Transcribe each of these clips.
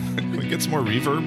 Can we get some more reverb?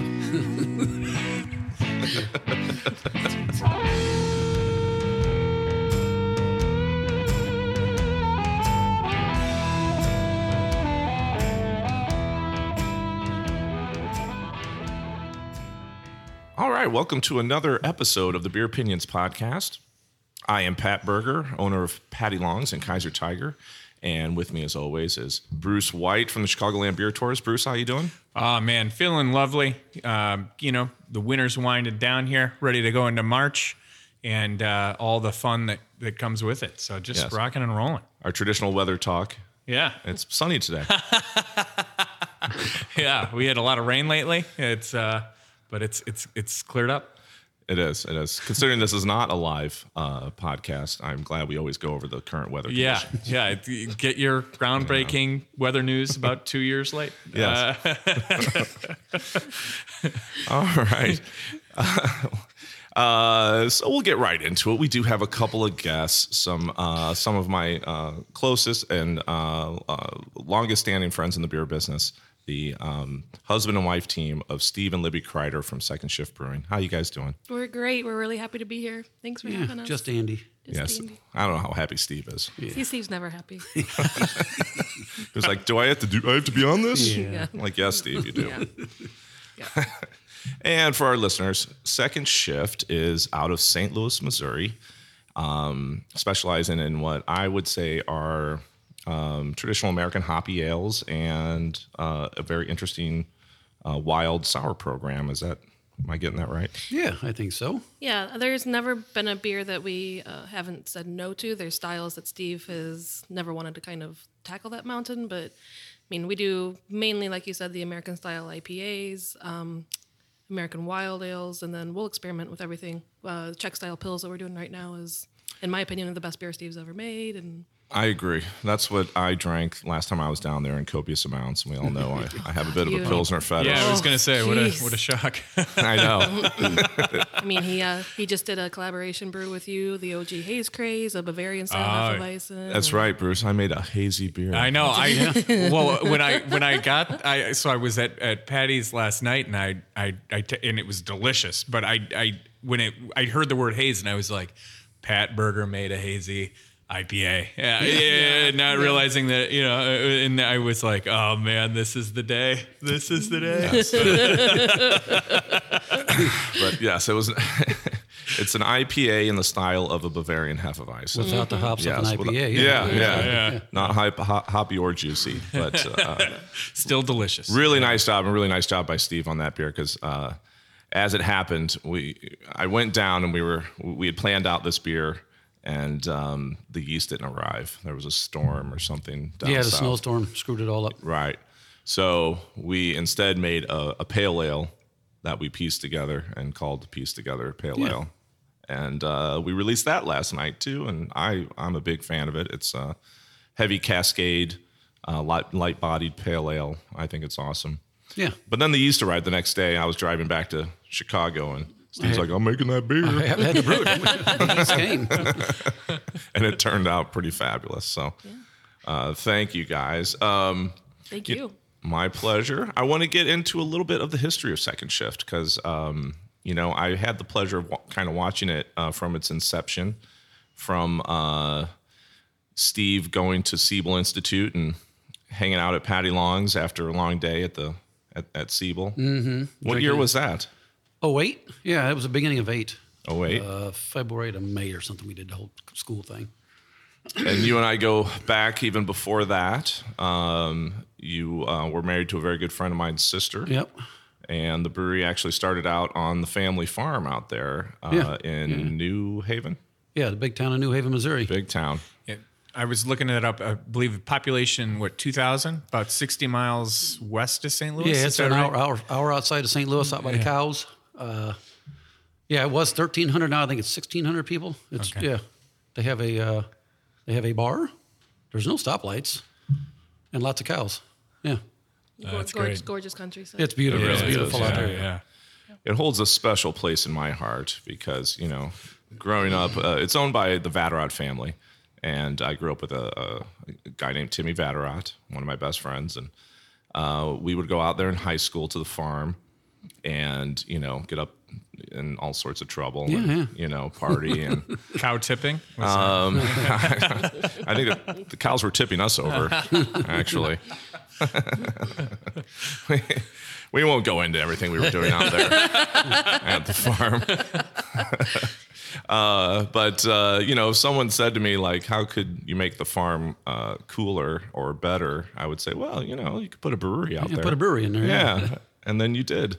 All right, welcome to another episode of the Beer Opinions Podcast. I am Pat Berger, owner of Patty Longs and Kaiser Tiger. And with me, as always, is Bruce White from the Chicagoland Beer Tours. Bruce, how you doing? Oh, man, feeling lovely. The winter's winding down here, ready to go into March, and all the fun that comes with it. So just rocking and rolling. Our traditional weather talk. Yeah. It's sunny today. Yeah, we had a lot of rain lately. But it's cleared up. It is. Considering this is not a live podcast, I'm glad we always go over the current weather conditions. Yeah. Get your groundbreaking weather news about 2 years late. Yes. All right. So we'll get right into it. We do have a couple of guests, some of my closest and longest standing friends in the beer business. The husband and wife team of Steve and Libby Kreider from Second Shift Brewing. How you guys doing? We're great. We're really happy to be here. Thanks for having us. Just Andy. Andy. I don't know how happy Steve is. Yeah. See, Steve's never happy. He was like, I have to be on this? Yeah. I'm like, yes, Steve, you do. Yeah. And for our listeners, Second Shift is out of St. Louis, Missouri, specializing in what I would say are traditional American hoppy ales and a very interesting wild sour program. Am I getting that right? Yeah, I think so. Yeah, there's never been a beer that we haven't said no to. There's styles that Steve has never wanted to kind of tackle that mountain, but I mean, we do mainly, like you said, the American style IPAs, American wild ales, and then we'll experiment with everything. Czech style pills that we're doing right now is, in my opinion, the best beer Steve's ever made, and I agree. That's what I drank last time I was down there in copious amounts. And we all know I have a bit of a Pilsner fetish. Yeah, I was going to say, what geez. a shock. I know. I mean, he just did a collaboration brew with you, the OG Haze Craze, a Bavarian style Hefeweizen. That's right, Bruce. I made a hazy beer. I know. Well, when I was at Patty's last night, and and it was delicious. But I heard the word haze, and I was like, Pat Berger made a hazy IPA. Not realizing that, and I was like, oh man, this is the day. This is the day. But yes, it was. It's an IPA in the style of a Bavarian Hefeweizen. Without the hops of an IPA. Yeah. Not hoppy or juicy, but still delicious. Really nice job, and really nice job by Steve on that beer, because as it happened, I went down and we had planned out this beer. And the yeast didn't arrive. There was a storm or something down the south. snowstorm screwed it all up. Right. So we instead made a pale ale that we pieced together and called Piece Together Pale Ale. And we released that last night too. And I'm a big fan of it. It's a heavy Cascade, light-bodied pale ale. I think it's awesome. Yeah. But then the yeast arrived the next day. I was driving back to Chicago, and Steve's like, I'm making that beer. I haven't had the brew. It came. And it turned out pretty fabulous. So thank you, guys. Thank you. My pleasure. I want to get into a little bit of the history of Second Shift because, I had the pleasure of kind of watching it from its inception, from Steve going to Siebel Institute and hanging out at Patty Long's after a long day at Siebel. Mm-hmm. What year was that? 08? Yeah, it was the beginning of 8. 08? February to May or something. We did the whole school thing. And you and I go back even before that. You were married to a very good friend of mine's sister. Yep. And the brewery actually started out on the family farm out there in New Haven. Yeah, the big town of New Haven, Missouri. Big town. Yeah. I was looking it up. I believe population, 2,000? About 60 miles west of St. Louis? Yeah, it's an hour outside of St. Louis, out by the cows. It was 1,300. Now I think it's 1,600 people. It's okay. They have a bar. There's no stoplights, and lots of cows. Yeah, Gorgeous countryside. it's beautiful. It It's really beautiful is, out there. Yeah. It holds a special place in my heart because, growing up, it's owned by the Vatterott family. And I grew up with a guy named Timmy Vatterott, one of my best friends. And We would go out there in high school to the farm and, get up in all sorts of trouble and, party and Cow tipping? I think the cows were tipping us over, actually. We won't go into everything we were doing out there at the farm. But if someone said to me, like, how could you make the farm cooler or better? I would say, well, you could put a brewery out there. Put a brewery in there. Yeah. And then you did.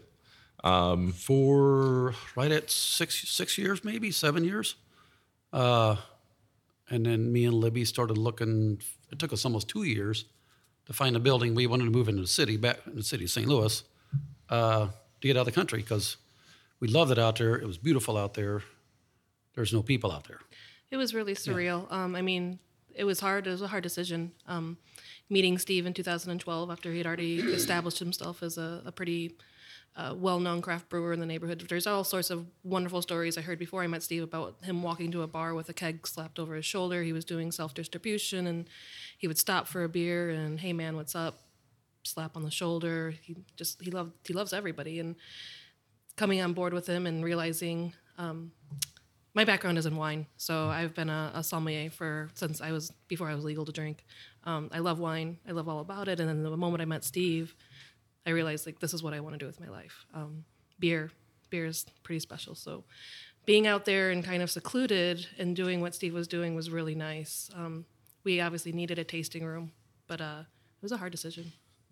For right at 6 years, maybe 7 years. And then me and Libby started looking. It took us almost 2 years to find a building. We wanted to move into the city, back in the city of St. Louis, to get out of the country because we loved it out there. It was beautiful out there. There's no people out there. It was really surreal. It was hard. It was a hard decision. Meeting Steve in 2012 after he had already established himself as a pretty well-known craft brewer in the neighborhood. There's all sorts of wonderful stories I heard before I met Steve about him walking to a bar with a keg slapped over his shoulder. He was doing self-distribution, and he would stop for a beer and, hey man, what's up? Slap on the shoulder. He loves everybody. And coming on board with him and realizing my background is in wine, so I've been a sommelier before I was legal to drink. I love wine. I love all about it. And then the moment I met Steve, I realized, like, this is what I want to do with my life. Beer is pretty special. So being out there and kind of secluded and doing what Steve was doing was really nice. We obviously needed a tasting room, but it was a hard decision.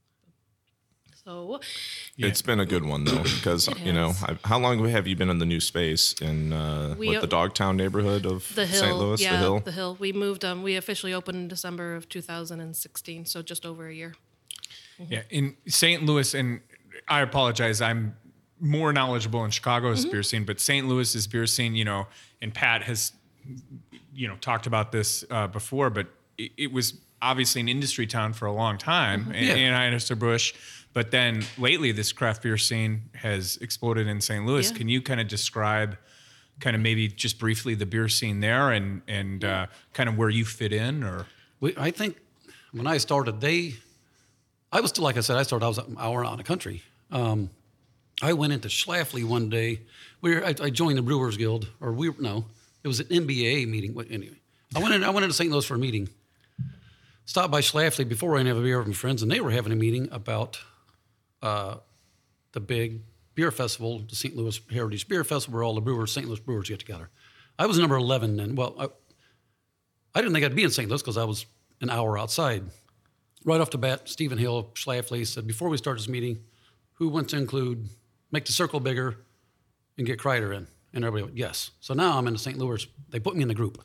So it's been a good one though, because how long have you been in the new space in the Dogtown neighborhood of the Hill, St. Louis? Yeah, the Hill. The Hill. We moved. We officially opened in December of 2016, so just over a year. Yeah, in St. Louis, and I apologize, I'm more knowledgeable in Chicago's beer scene, but St. Louis's beer scene, and Pat has, talked about this before, but it was obviously an industry town for a long time, Anheuser-Busch. But then lately, this craft beer scene has exploded in St. Louis. Yeah. Can you kind of describe, kind of maybe just briefly, the beer scene there and kind of where you fit in? Or I think when I started, I was still, like I said, I was an hour out in the country. I went into Schlafly one day. I joined the Brewers Guild, it was an NBA meeting. Anyway, I went into St. Louis for a meeting. Stopped by Schlafly before I didn't have a beer with my friends, and they were having a meeting about the big beer festival, the St. Louis Heritage Beer Festival, where all the St. Louis brewers get together. I was number 11 then. Well, I didn't think I'd be in St. Louis because I was an hour outside. Right off the bat, Stephen Hill, Schlafly, said, before we start this meeting, who wants to make the circle bigger and get Kreider in? And everybody went, yes. So now I'm in St. Louis. They put me in the group.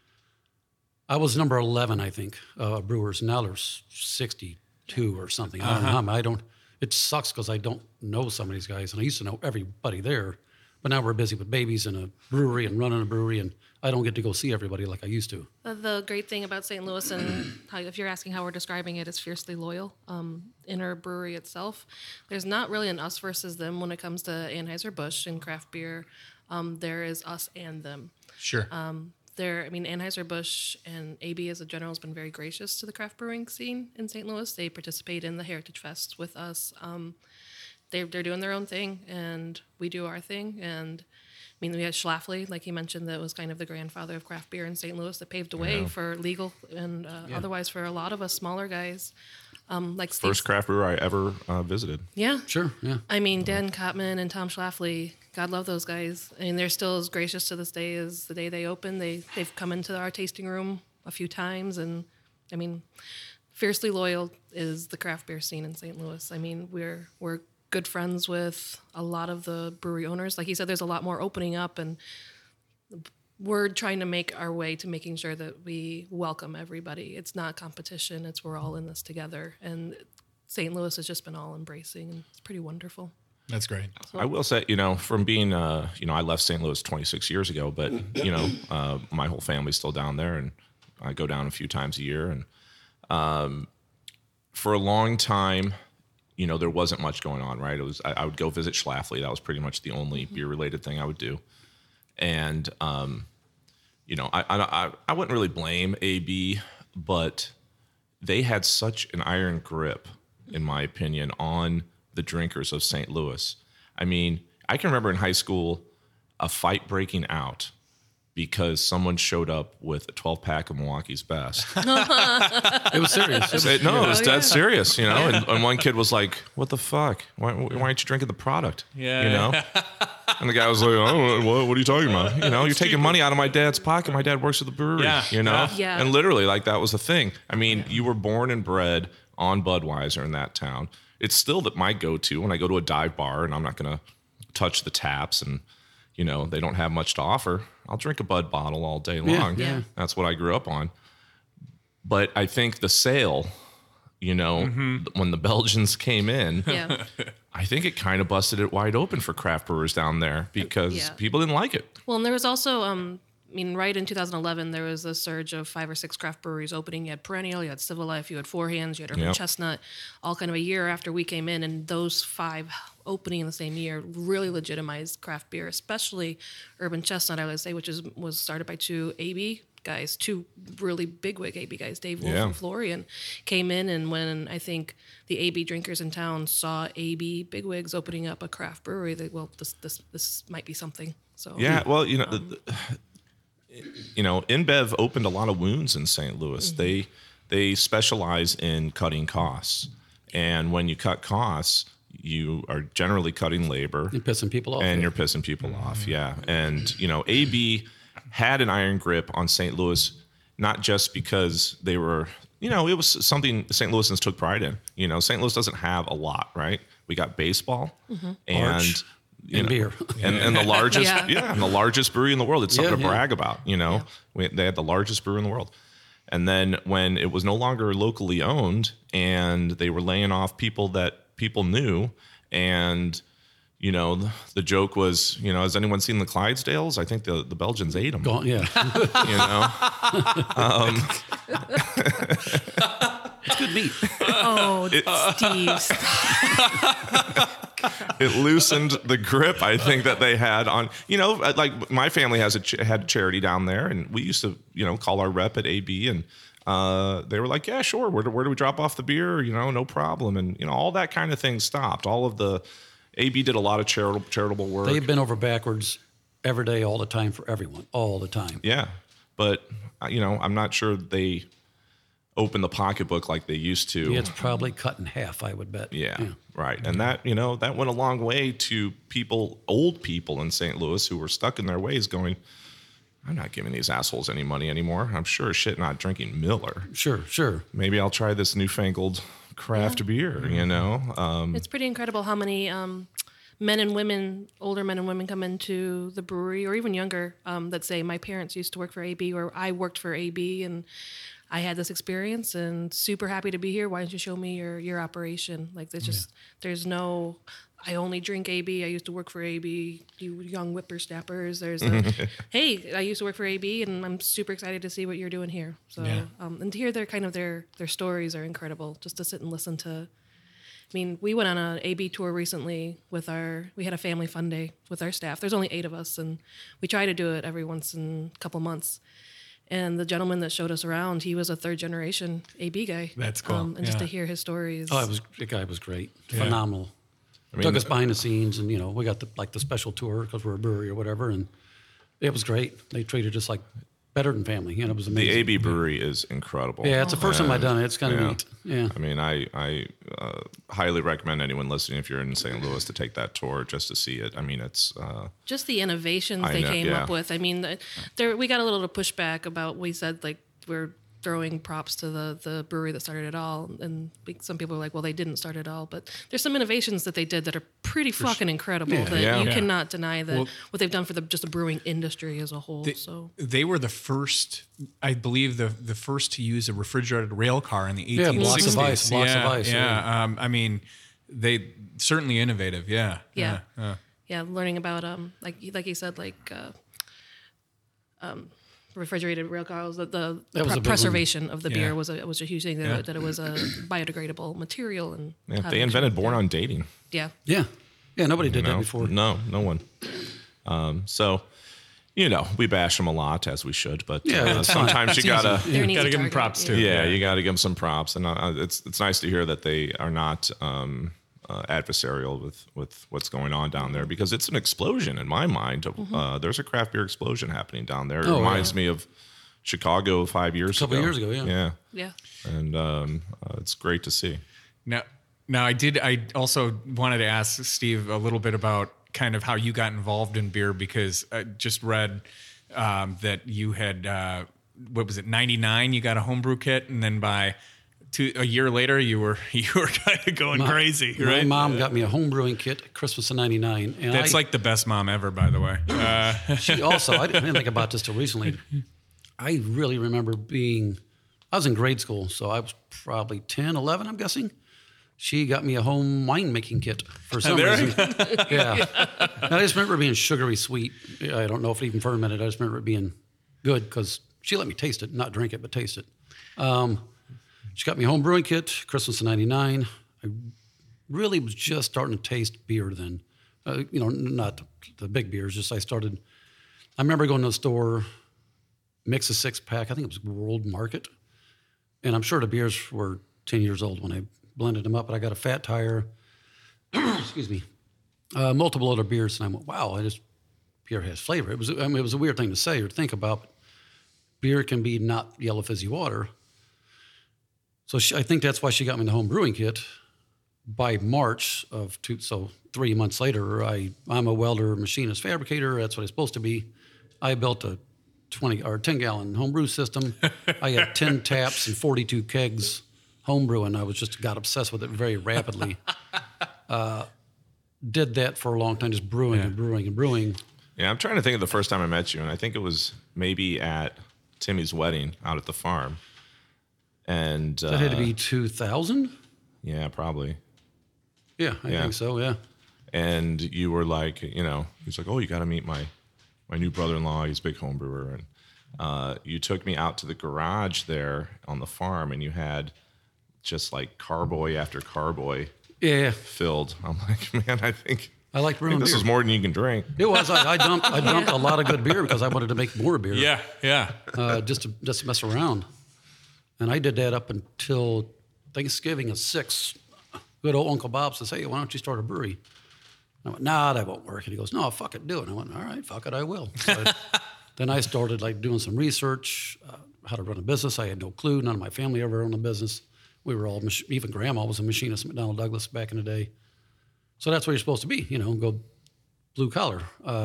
I was number 11, I think, brewers. Now there's 62 or something. I don't know. It sucks because I don't know some of these guys, and I used to know everybody there. But now we're busy with babies and a brewery and running a brewery, and I don't get to go see everybody like I used to. The great thing about St. Louis, and if you're asking how we're describing it, is fiercely loyal. In our brewery itself, there's not really an us versus them when it comes to Anheuser-Busch and craft beer. There is us and them. Sure. Anheuser-Busch and AB as a general has been very gracious to the craft brewing scene in St. Louis. They participate in the Heritage Fest with us. They're doing their own thing, and we do our thing. And we had Schlafly, like he mentioned, that was kind of the grandfather of craft beer in St. Louis that paved the way for legal and otherwise for a lot of us smaller guys. Like First craft brewer I ever visited. Yeah. Sure, yeah. Dan Kottman and Tom Schlafly, God love those guys. They're still as gracious to this day as the day they opened. They've come into our tasting room a few times, and fiercely loyal is the craft beer scene in St. Louis. We're good friends with a lot of the brewery owners. Like you said, there's a lot more opening up, and we're trying to make our way to making sure that we welcome everybody. It's not competition. It's we're all in this together. And St. Louis has just been all embracing, and it's pretty wonderful. That's great. I will say, from being, I left St. Louis 26 years ago, but, my whole family's still down there, and I go down a few times a year. And for a long time, there wasn't much going on, right? I would go visit Schlafly. That was pretty much the only beer-related thing I would do. And, I wouldn't really blame AB, but they had such an iron grip in my opinion, on the drinkers of St. Louis. I mean, I can remember in high school a fight breaking out because someone showed up with a 12-pack of Milwaukee's Best. It was serious. It was dead serious, you know. And one kid was like, "What the fuck? Why aren't you drinking the product?" Yeah. You know. And the guy was like, "Oh, what are you talking about? You know, you're taking money out of my dad's pocket. My dad works at the brewery. Yeah. You know." Yeah. And literally, like, that was the thing. I mean, you were born and bred on Budweiser in that town. It's still that my go-to when I go to a dive bar and I'm not gonna touch the taps and, you know, they don't have much to offer. I'll drink a Bud bottle all day long. Yeah. That's what I grew up on. But I think the sale, you know, when the Belgians came in, Yeah. I think it kind of busted it wide open for craft brewers down there because Yeah. people didn't like it. Well, and there was also, I mean, right in 2011, there was a surge of 5 or 6 craft breweries opening. You had Perennial, you had Civil Life, you had Four Hands, you had Urban Yep. Chestnut, all kind of a year after we came in. And those 5 opening in the same year really legitimized craft beer, especially Urban Chestnut, I would say, which was started by 2 AB guys, 2 really bigwig AB guys, Dave Wolf Yeah. and Florian, came in. And when I think the AB drinkers in town saw AB bigwigs opening up a craft brewery, they, well, this might be something. So Yeah, well, you know, you know, InBev opened a lot of wounds in St. Louis. They specialize in cutting costs, and when you cut costs, you are generally cutting labor. You're pissing people off. And you're pissing people off, yeah. And, you know, AB had an iron grip on St. Louis, not just because they were, you know, it was something St. Louisans took pride in. You know, St. Louis doesn't have a lot, right? We got baseball and, Arch you and know, beer. and the largest, Yeah. and the largest brewery in the world. It's something Yeah, to yeah. brag about, you know. They had the largest brewery in the world. And then when it was no longer locally owned and they were laying off people that people knew, and, you know, the joke was, you know, has anyone seen the Clydesdales? I think the Belgians ate them, Gone, yeah. you know. It's good meat. Oh, Steve. It loosened the grip, I think, that they had on, you know, like my family has had a charity down there, and we used to, you know, call our rep at AB, and they were like, yeah, sure, where do we drop off the beer? You know, no problem. And, you know, all that kind of thing stopped. All of the, AB did a lot of charitable work. They've been over backwards every day, all the time for everyone, all the time. Yeah. But, you know, I'm not sure they open the pocketbook like they used to. It's probably cut in half, I would bet. Yeah, right. And that, you know, that went a long way to people, old people in St. Louis who were stuck in their ways going, I'm not giving these assholes any money anymore. I'm sure as shit not drinking Miller. Sure. Maybe I'll try this newfangled craft beer, you know? It's pretty incredible how many men and women, older men and women, come into the brewery, or even younger, that say, my parents used to work for AB, or I worked for AB, and I had this experience and super happy to be here. Why don't you show me your operation? Like, there's just, there's no, I only drink AB. I used to work for AB. You young whippersnappers. There's a, hey, I used to work for AB, and I'm super excited to see what you're doing here. So, and to hear their stories are incredible. Just to sit and listen to. I mean, we went on an AB tour recently with we had a family fun day with our staff. There's only 8 of us, and we try to do it every once in a couple months. And the gentleman that showed us around, he was a 3rd generation AB guy. That's cool. And just to hear his stories. Oh, the guy was great. Phenomenal. I mean, Took us behind the scenes, and, you know, we got the special tour because we're a brewery or whatever, and it was great. They treated us like better than family. You know, it was the amazing. AB brewery is incredible. Yeah, it's the first time I've done it. It's kind of neat. Yeah. I mean, I highly recommend anyone listening, if you're in St. Louis, to take that tour just to see it. I mean, it's just the innovations I they know, came yeah. up with. I mean, we got a little pushback about, we said, like, we're throwing props to the brewery that started it all. And some people are like, well, they didn't start it all. But there's some innovations that they did that are pretty fucking incredible that you cannot deny that what they've done for just the brewing industry as a whole. They were the first, I believe, the first to use a refrigerated rail car in the 1860s. Yeah, blocks of ice, blocks of ice. Yeah. I mean, they certainly innovative. Yeah. Yeah. Learning about like you said, like refrigerated rail cars. The preservation of the beer was a huge thing. That it was a biodegradable material, and they invented Born on Dating. Yeah. Nobody did that before. No one. So, we bash them a lot, as we should, but Yeah, it's fine. sometimes you It's gotta, easy. They're an easy Gotta give them target, props yeah. too. yeah, you gotta give them some props, and it's nice to hear that they are not adversarial with what's going on down there, because it's an explosion in my mind. There's a craft beer explosion happening down there. It Oh, reminds yeah. me of Chicago 5 years ago. Couple years ago, yeah. Yeah. And it's great to see. Now, I also wanted to ask Steve a little bit about kind of how you got involved in beer, because I just read that you had, what was it, 99, you got a homebrew kit, and then by a year later, you were kind of going crazy, My right? mom got me a home brewing kit at Christmas of '99, and That's like the best mom ever, by the way. she also. I didn't think about this till recently. I really remember I was in grade school, so I was probably 10, 11, I'm guessing. She got me a home winemaking kit for some reason. Yeah. I just remember it being sugary sweet. I don't know if it even fermented. I just remember it being good because she let me taste it, not drink it, but taste it. She got me a home brewing kit, Christmas of '99. I really was just starting to taste beer then. Not the big beers, just I remember going to the store, mix a 6-pack, I think it was World Market. And I'm sure the beers were 10 years old when I blended them up, but I got a Fat Tire, excuse me, multiple other beers, and I went, wow, beer has flavor. It was a weird thing to say or think about, but beer can be not yellow fizzy water. So I think that's why she got me the home brewing kit. By March so 3 months later, I'm a welder, machinist, fabricator. That's what I'm supposed to be. I built a 10-gallon homebrew system. I had 10 taps and 42 kegs homebrew, and I got obsessed with it very rapidly. Did that for a long time, just brewing and brewing and brewing. Yeah, I'm trying to think of the first time I met you, and I think it was maybe at Timmy's wedding out at the farm. And That had to be 2000? yeah, probably. Yeah, I think so, yeah. And you were like, he's like, oh, you got to meet my new brother-in-law. He's a big home brewer. And you took me out to the garage there on the farm, and you had just like carboy after carboy Yeah, filled. I'm like, man, I think I like brewing this beer. is more than you can drink. It was. I dumped a lot of good beer because I wanted to make more beer. Yeah. Just to mess around. And I did that up until Thanksgiving of 6. Good old Uncle Bob says, hey, why don't you start a brewery? I went, nah, that won't work. And he goes, no, fuck it, do it. And I went, all right, fuck it, I will. So then I started doing some research, how to run a business. I had no clue. None of my family ever owned a business. We were all, even Grandma was a machinist at McDonnell Douglas back in the day. So that's what you're supposed to be, go blue collar.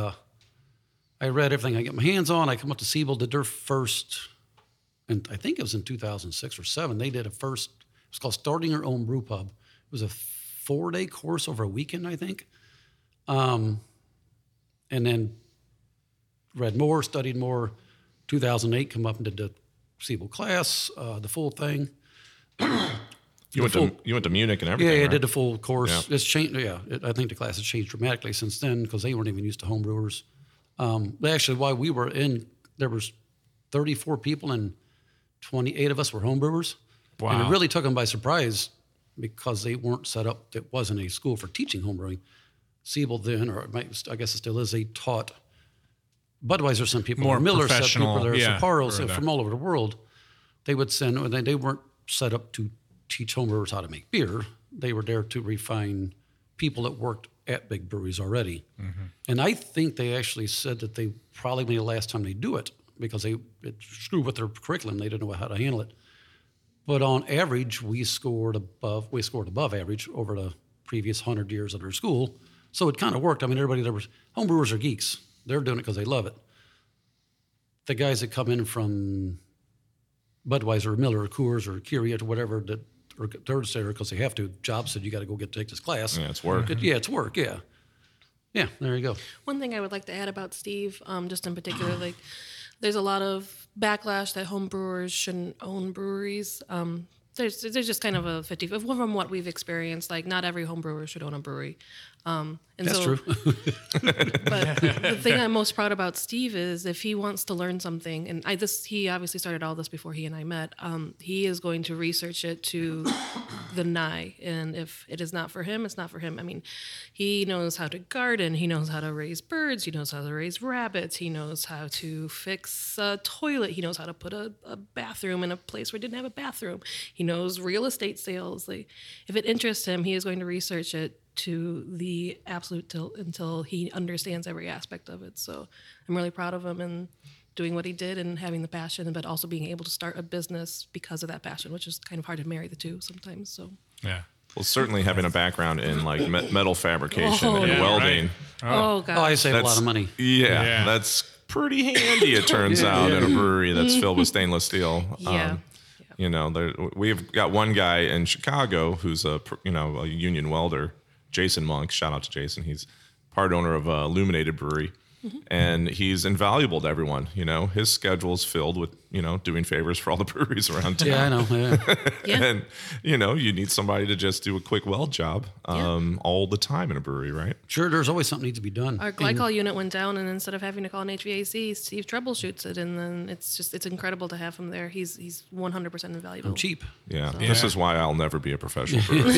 I read everything I get my hands on. I come up to Siebel, did their first, and I think it was in 2006 or 7. They did it was called Starting Your Own Brew Pub. It was a 4-day course over a weekend, I think. And then read more, studied more. 2008, come up and did the Siebel class, the full thing. You went to Munich and everything. Yeah, I right? did the full course. Yeah. It's changed. Yeah, I think the class has changed dramatically since then because they weren't even used to home brewers. But actually, while we were there was 34 people and 28 of us were home brewers. Wow. And it really took them by surprise because they weren't set up. It wasn't a school for teaching home brewing. Siebel then, I guess it still is, they taught Budweiser, some people, More Miller, some professional, people there, yeah, Sapporo, or from all over the world. They would send, and they weren't set up to teach homebrewers how to make beer. They were there to refine people that worked at big breweries already. Mm-hmm. And I think they actually said that they probably be the last time they do it because it screwed with their curriculum. They didn't know how to handle it. But on average, we scored above average over the previous 100 years of their school. So it kind of worked. I mean, everybody there was, homebrewers are geeks. They're doing it because they love it. The guys that come in from Budweiser or Miller or Coors or Kiria or whatever that or third there because they have to. Job said you got to go take this class. Yeah, it's work. It's work. Yeah, there you go. One thing I would like to add about Steve, just in particular, there's a lot of backlash that home brewers shouldn't own breweries. there's just kind of a 50 from what we've experienced. Like not every home brewer should own a brewery. And That's so, true. But the thing I'm most proud about Steve is if he wants to learn something, and he obviously started all this before he and I met. He is going to research it to the nigh, and if it is not for him, it's not for him. I mean, he knows how to garden, he knows how to raise birds, he knows how to raise rabbits, he knows how to fix a toilet, he knows how to put a bathroom in a place where it didn't have a bathroom. He knows real estate sales. Like, if it interests him, he is going to research it to the absolute until he understands every aspect of it. So I'm really proud of him and doing what he did and having the passion, but also being able to start a business because of that passion, which is kind of hard to marry the two sometimes. So Yeah. Well, certainly having a background in like metal fabrication Oh, and yeah, welding. right. oh god, Oh, I save a lot of money. Yeah, that's pretty handy. It turns out in a brewery that's filled with stainless steel. Yeah. You know, we've got one guy in Chicago who's a union welder, Jason Monk. Shout out to Jason. He's part owner of Illuminated Brewery. And he's invaluable to everyone. You know, his schedule is filled with, doing favors for all the breweries around town. Yeah, I know. Yeah. Yeah. And, you need somebody to just do a quick weld job all the time in a brewery, right? Sure, there's always something needs to be done. Our glycol unit went down, and instead of having to call an HVAC, Steve troubleshoots it, and then it's incredible to have him there. He's 100% invaluable. I'm cheap. Yeah. This is why I'll never be a professional brewer.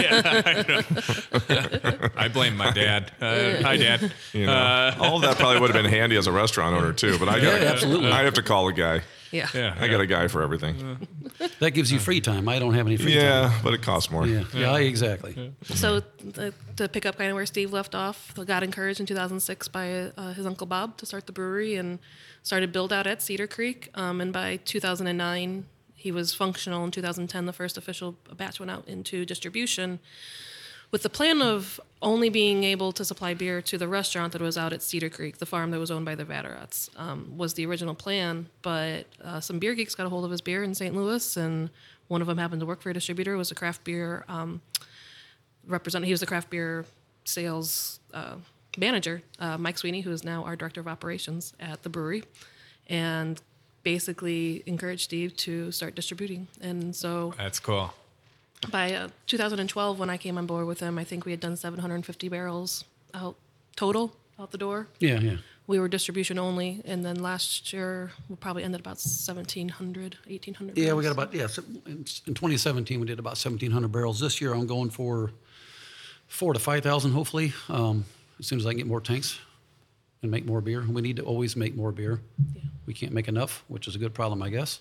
I blame my dad. Hi, Dad. All of that probably would have been handy as a restaurant owner too, but absolutely. I have to call a guy. Yeah. I got a guy for everything. That gives you free time. I don't have any free time. Yeah, but it costs more. Yeah, exactly. So to pick up kind of where Steve left off, I got encouraged in 2006 by his uncle Bob to start the brewery and started build out at Cedar Creek. And by 2009, he was functional. In 2010, the first official batch went out into distribution, with the plan of only being able to supply beer to the restaurant that was out at Cedar Creek, the farm that was owned by the Vatterats, was the original plan. But some beer geeks got a hold of his beer in St. Louis, and one of them happened to work for a distributor, was a craft beer representative. He was the craft beer sales manager, Mike Sweeney, who is now our director of operations at the brewery, and basically encouraged Steve to start distributing. And so That's cool. by 2012, when I came on board with him, I think we had done 750 barrels total out the door. Yeah. We were distribution only, and then last year we probably ended about 1,700, 1,800 Yeah, barrels. we got about, in 2017, we did about 1,700 barrels. This year, I'm going for 4,000 to 5,000, hopefully. As soon as I can get more tanks and make more beer. We need to always make more beer. Yeah. We can't make enough, which is a good problem, I guess.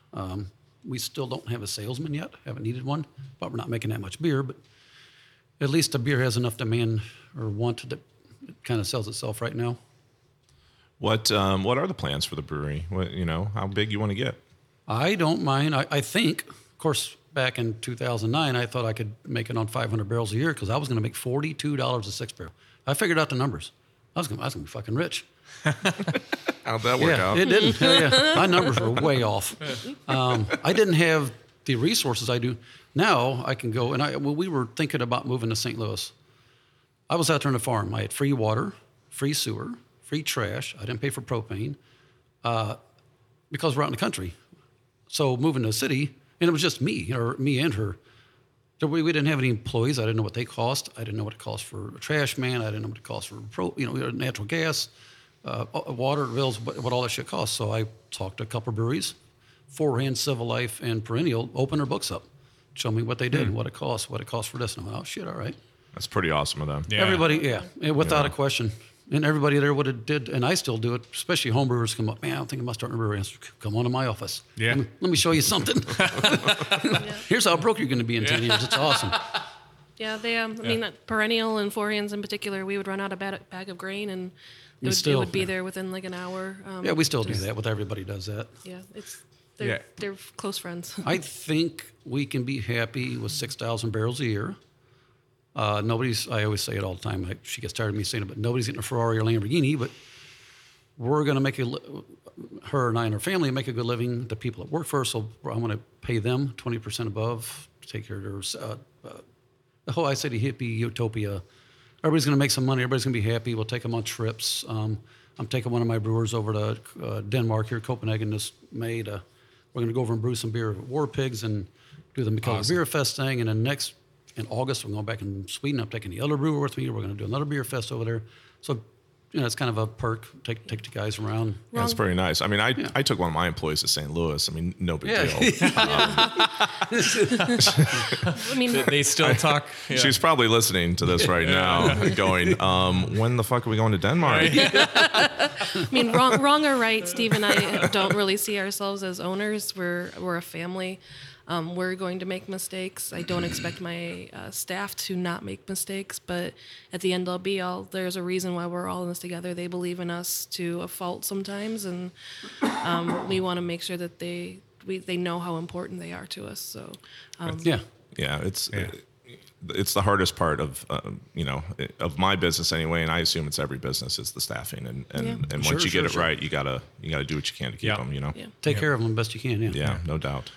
We still don't have a salesman yet, haven't needed one, but we're not making that much beer. But at least the beer has enough demand or want that it kind of sells itself right now. What are the plans for the brewery? How big you want to get? I don't mind. I think, of course, back in 2009, I thought I could make it on 500 barrels a year because I was going to make $42 a six barrel. I figured out the numbers. I was going to be fucking rich. How'd that work out? It didn't. Yeah. My numbers were way off. I didn't have the resources I do. Now I can go, and when we were thinking about moving to St. Louis, I was out there on the farm. I had free water, free sewer, free trash. I didn't pay for propane because we're out in the country. So moving to the city, and it was just me and her. We didn't have any employees. I didn't know what they cost. I didn't know what it cost for a trash man. I didn't know what it cost for natural gas, water bills, what all that shit costs. So I talked to a couple of breweries, Forehand, Civil Life, and Perennial. Open their books up, show me what they did, what it cost for this. And I went, oh shit, all right. That's pretty awesome of them. Yeah. Everybody, without a question. And everybody there would have did, and I still do it, especially homebrewers come up, man, I'm thinking about starting a brewery. I said, come on to my office. Yeah. Let me show you something. Here's how broke you're going to be in 10 years. It's awesome. Yeah, I mean, Perennial and Forehands in particular, we would run out a bag of grain, and it would be there within like an hour. Yeah, we still do that. With everybody does that. Yeah, they're close friends. I think we can be happy with 6,000 barrels a year. I always say it all the time. She gets tired of me saying it, but nobody's getting a Ferrari or Lamborghini. But we're going to make her and I and her family make a good living. The people that work for us, so I'm going to pay them 20% above to take care of their. The whole I say the hippie utopia. Everybody's going to make some money. Everybody's going to be happy. We'll take them on trips. I'm taking one of my brewers over to Denmark here, Copenhagen this May. We're going to go over and brew some beer at War Pigs and do the McKellar Beer Fest thing, and then in August we're going back in Sweden. I'm taking the other brewer with me. We're going to do another beer fest over there. So, it's kind of a perk. Take the guys around. That's pretty nice. I mean, I took one of my employees to St. Louis. I mean, no big deal. I mean, They still talk. Yeah. She's probably listening to this right now, going, "When the fuck are we going to Denmark?" I mean, wrong or right, Steve and I don't really see ourselves as owners. We're a family. We're going to make mistakes. I don't expect my staff to not make mistakes, but at the end all be all, there's a reason why we're all in this together. They believe in us to a fault sometimes, and we want to make sure that they know how important they are to us. So, Yeah, it's the hardest part of of my business anyway, and I assume it's every business is the staffing, and once you get it right, you gotta do what you can to keep them. yeah. Take care of them best you can. Yeah, no doubt.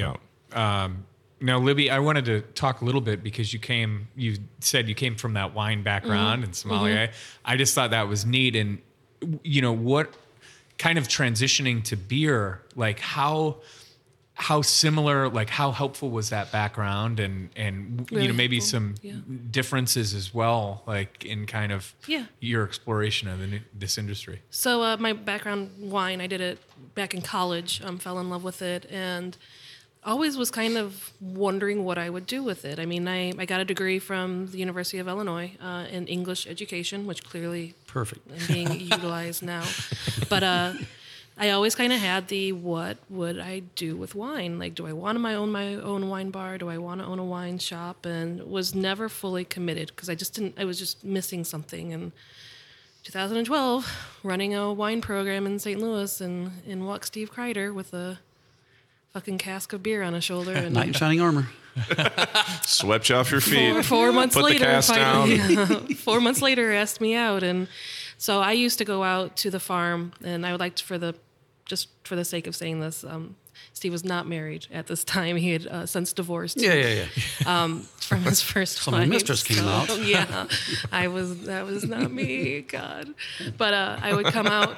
Now, Libby, I wanted to talk a little bit because you said you came from that wine background in Somalia. I just thought that was neat. And, what kind of transitioning to beer, like how similar, like how helpful was that background and Really maybe helpful. some differences as well, like in kind of Yeah. your exploration of this industry. So my background, wine, I did it back in college, fell in love with it, and always was kind of wondering what I would do with it. I mean, I got a degree from the University of Illinois in English education, which clearly Perfect. is being utilized now. But I always kind of had the what would I do with wine? Like, do I want to own my own wine bar? Do I want to own a wine shop? And was never fully committed because I was just missing something. And 2012, running a wine program in St. Louis, and in walked Steve Kreider with a fucking cask of beer on his shoulder. And Knight in shining armor. Swept you off your feet. four months Put the later, cast finally, 4 months later, asked me out. And so I used to go out to the farm, and I would like to, just for the sake of saying this, Steve was not married at this time. He had since divorced. Yeah. From his first So wife. my mistress came out. Yeah, that was not me. God, but I would come out.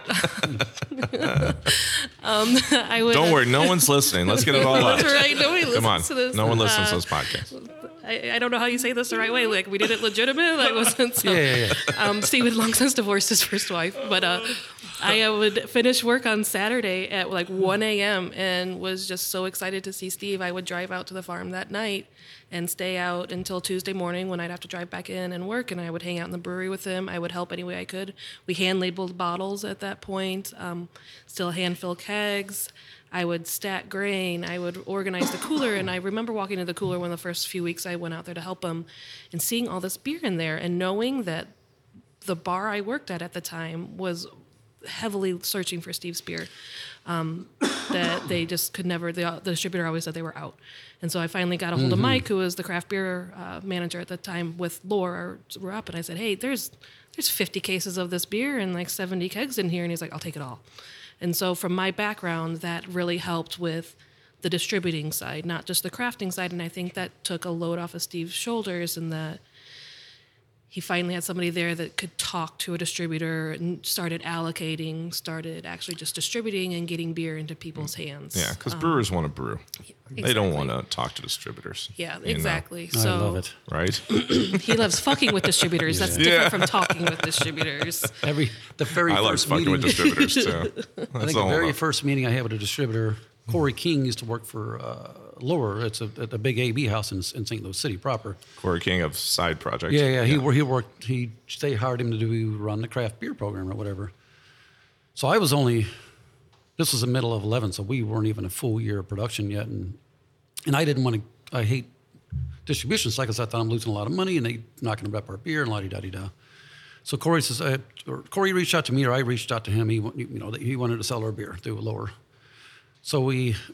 I would. Don't worry, no one's listening. Let's get it all out. That's right. Nobody listens Come on, to this. no one listens to this podcast. I don't know how you say this the right way. Like, we did it legitimate. Like, wasn't so. Yeah. Steve had long since divorced his first wife, but I would finish work on Saturday at like 1 a.m. and was just so excited to see Steve. I would drive out to the farm that night and stay out until Tuesday morning when I'd have to drive back in and work, and I would hang out in the brewery with him. I would help any way I could. We hand labeled bottles at that point, still hand fill kegs. I would stack grain. I would organize the cooler. And I remember walking into the cooler one of the first few weeks I went out there to help him and seeing all this beer in there and knowing that the bar I worked at the time was heavily searching for Steve's beer. That they just could never, the distributor always said they were out. And so I finally got a hold of Mike, who was the craft beer manager at the time with Laura, we're up, and I said, hey, there's 50 cases of this beer and like 70 kegs in here. And he's like, I'll take it all. And so from my background, that really helped with the distributing side, not just the crafting side. And I think that took a load off of Steve's shoulders, and that he finally had somebody there that could talk to a distributor and started actually just distributing and getting beer into people's hands. Yeah, because brewers want to brew. They don't want exactly. to talk to distributors. Yeah, you know, exactly. I So love it. right? he loves fucking with distributors. That's different from talking with distributors. The very I like first fucking meeting. with distributors too. That's I think all the very about. first meeting I had with a distributor, Corey King used to work for Lower. It's a big AB house in St. Louis City proper. Corey King of Side Project. Yeah. He worked. They hired him to run the craft beer program or whatever. So I was only. This was the middle of 11, so we weren't even a full year of production yet, and I didn't want to. I hate distribution cycles. I thought I'm losing a lot of money, and they not going to rep our beer and la-di-da-di-da. So Corey says, Corey reached out to me, or I reached out to him. He wanted to sell our beer through Lower. So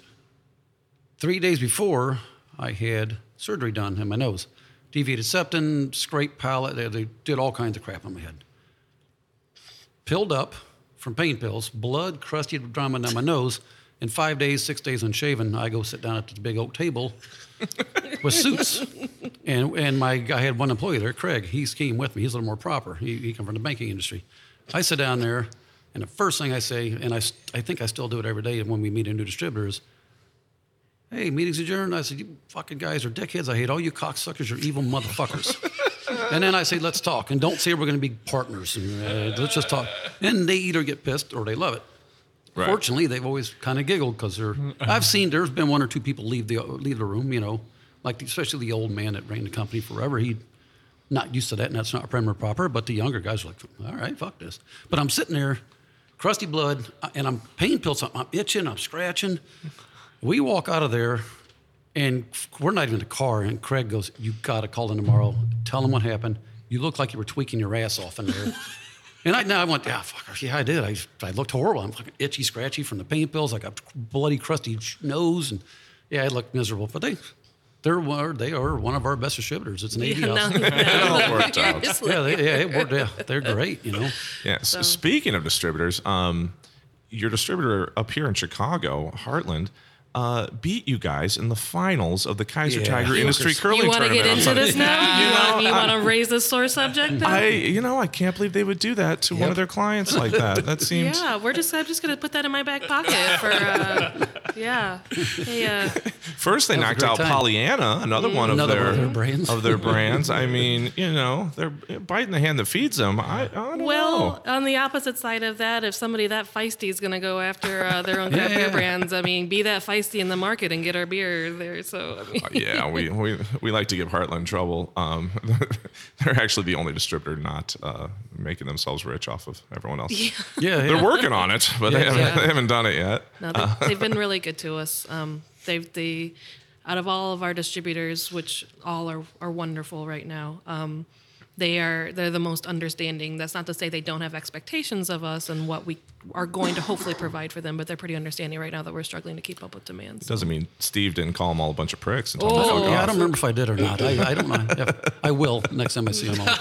3 days before, I had surgery done in my nose. Deviated septum, scraped palate. They did all kinds of crap on my head. Pilled up from pain pills, blood crusted drama down my nose. In 5 days, 6 days unshaven, I go sit down at the big oak table with suits. And I had one employee there, Craig. He came with me. He's a little more proper. He come from the banking industry. I sit down there, and the first thing I say, and I think I still do it every day when we meet a new distributor, is, hey, meeting's adjourned. I said, you fucking guys are dickheads. I hate all you cocksuckers. You're evil motherfuckers. And then I say, let's talk. And don't say we're going to be partners. And, let's just talk. And they either get pissed or they love it. Right. Fortunately, they've always kind of giggled because I've seen there's been one or two people leave the room, you know, like especially the old man that ran the company forever. He not used to that, and that's not prim or proper. But the younger guys are like, all right, fuck this. But I'm sitting there, crusty blood, and I'm pain pills. I'm itching, I'm scratching. We walk out of there, and we're not even in the car. And Craig goes, "You got to call in tomorrow. Tell them what happened. You look like you were tweaking your ass off in there." And I went, yeah, fuck, yeah, I did. I looked horrible. I'm fucking itchy, scratchy from the pain pills. I got bloody, crusty nose, and yeah, I looked miserable. But they are one of our best distributors. It's an AV house. It all worked out. It worked out. They're great, you know. Yeah. So. Speaking of distributors, your distributor up here in Chicago, Heartland, beat you guys in the finals of the Kaiser Tiger Industry Curling You want to Tournament. get into this now? You want to raise this sore subject now? I can't believe they would do that to one of their clients like that. That seems. Yeah, I'm just gonna put that in my back pocket for yeah. Hey, First, they knocked a great out time. Pollyanna, another one of their brands. Of their brands. I mean, you know, they're biting the hand that feeds them. I don't know. well, on the opposite side of that, if somebody that feisty is gonna go after their own craft beer brands, I mean, be that feisty in the market and get our beer there. So I mean, Yeah, we like to give Heartland trouble. They're actually the only distributor not making themselves rich off of everyone else. They're working on it, but they haven't done it yet. no, they've been really good to us. They out of all of our distributors, which all are wonderful right now. They're the most understanding. That's not to say they don't have expectations of us and what we are going to hopefully provide for them, but they're pretty understanding right now that we're struggling to keep up with demands. Doesn't mean Steve didn't call them all a bunch of pricks and tell them to fuck Yeah, I off. don't remember if I did or not. I don't know. I will next time I see them all.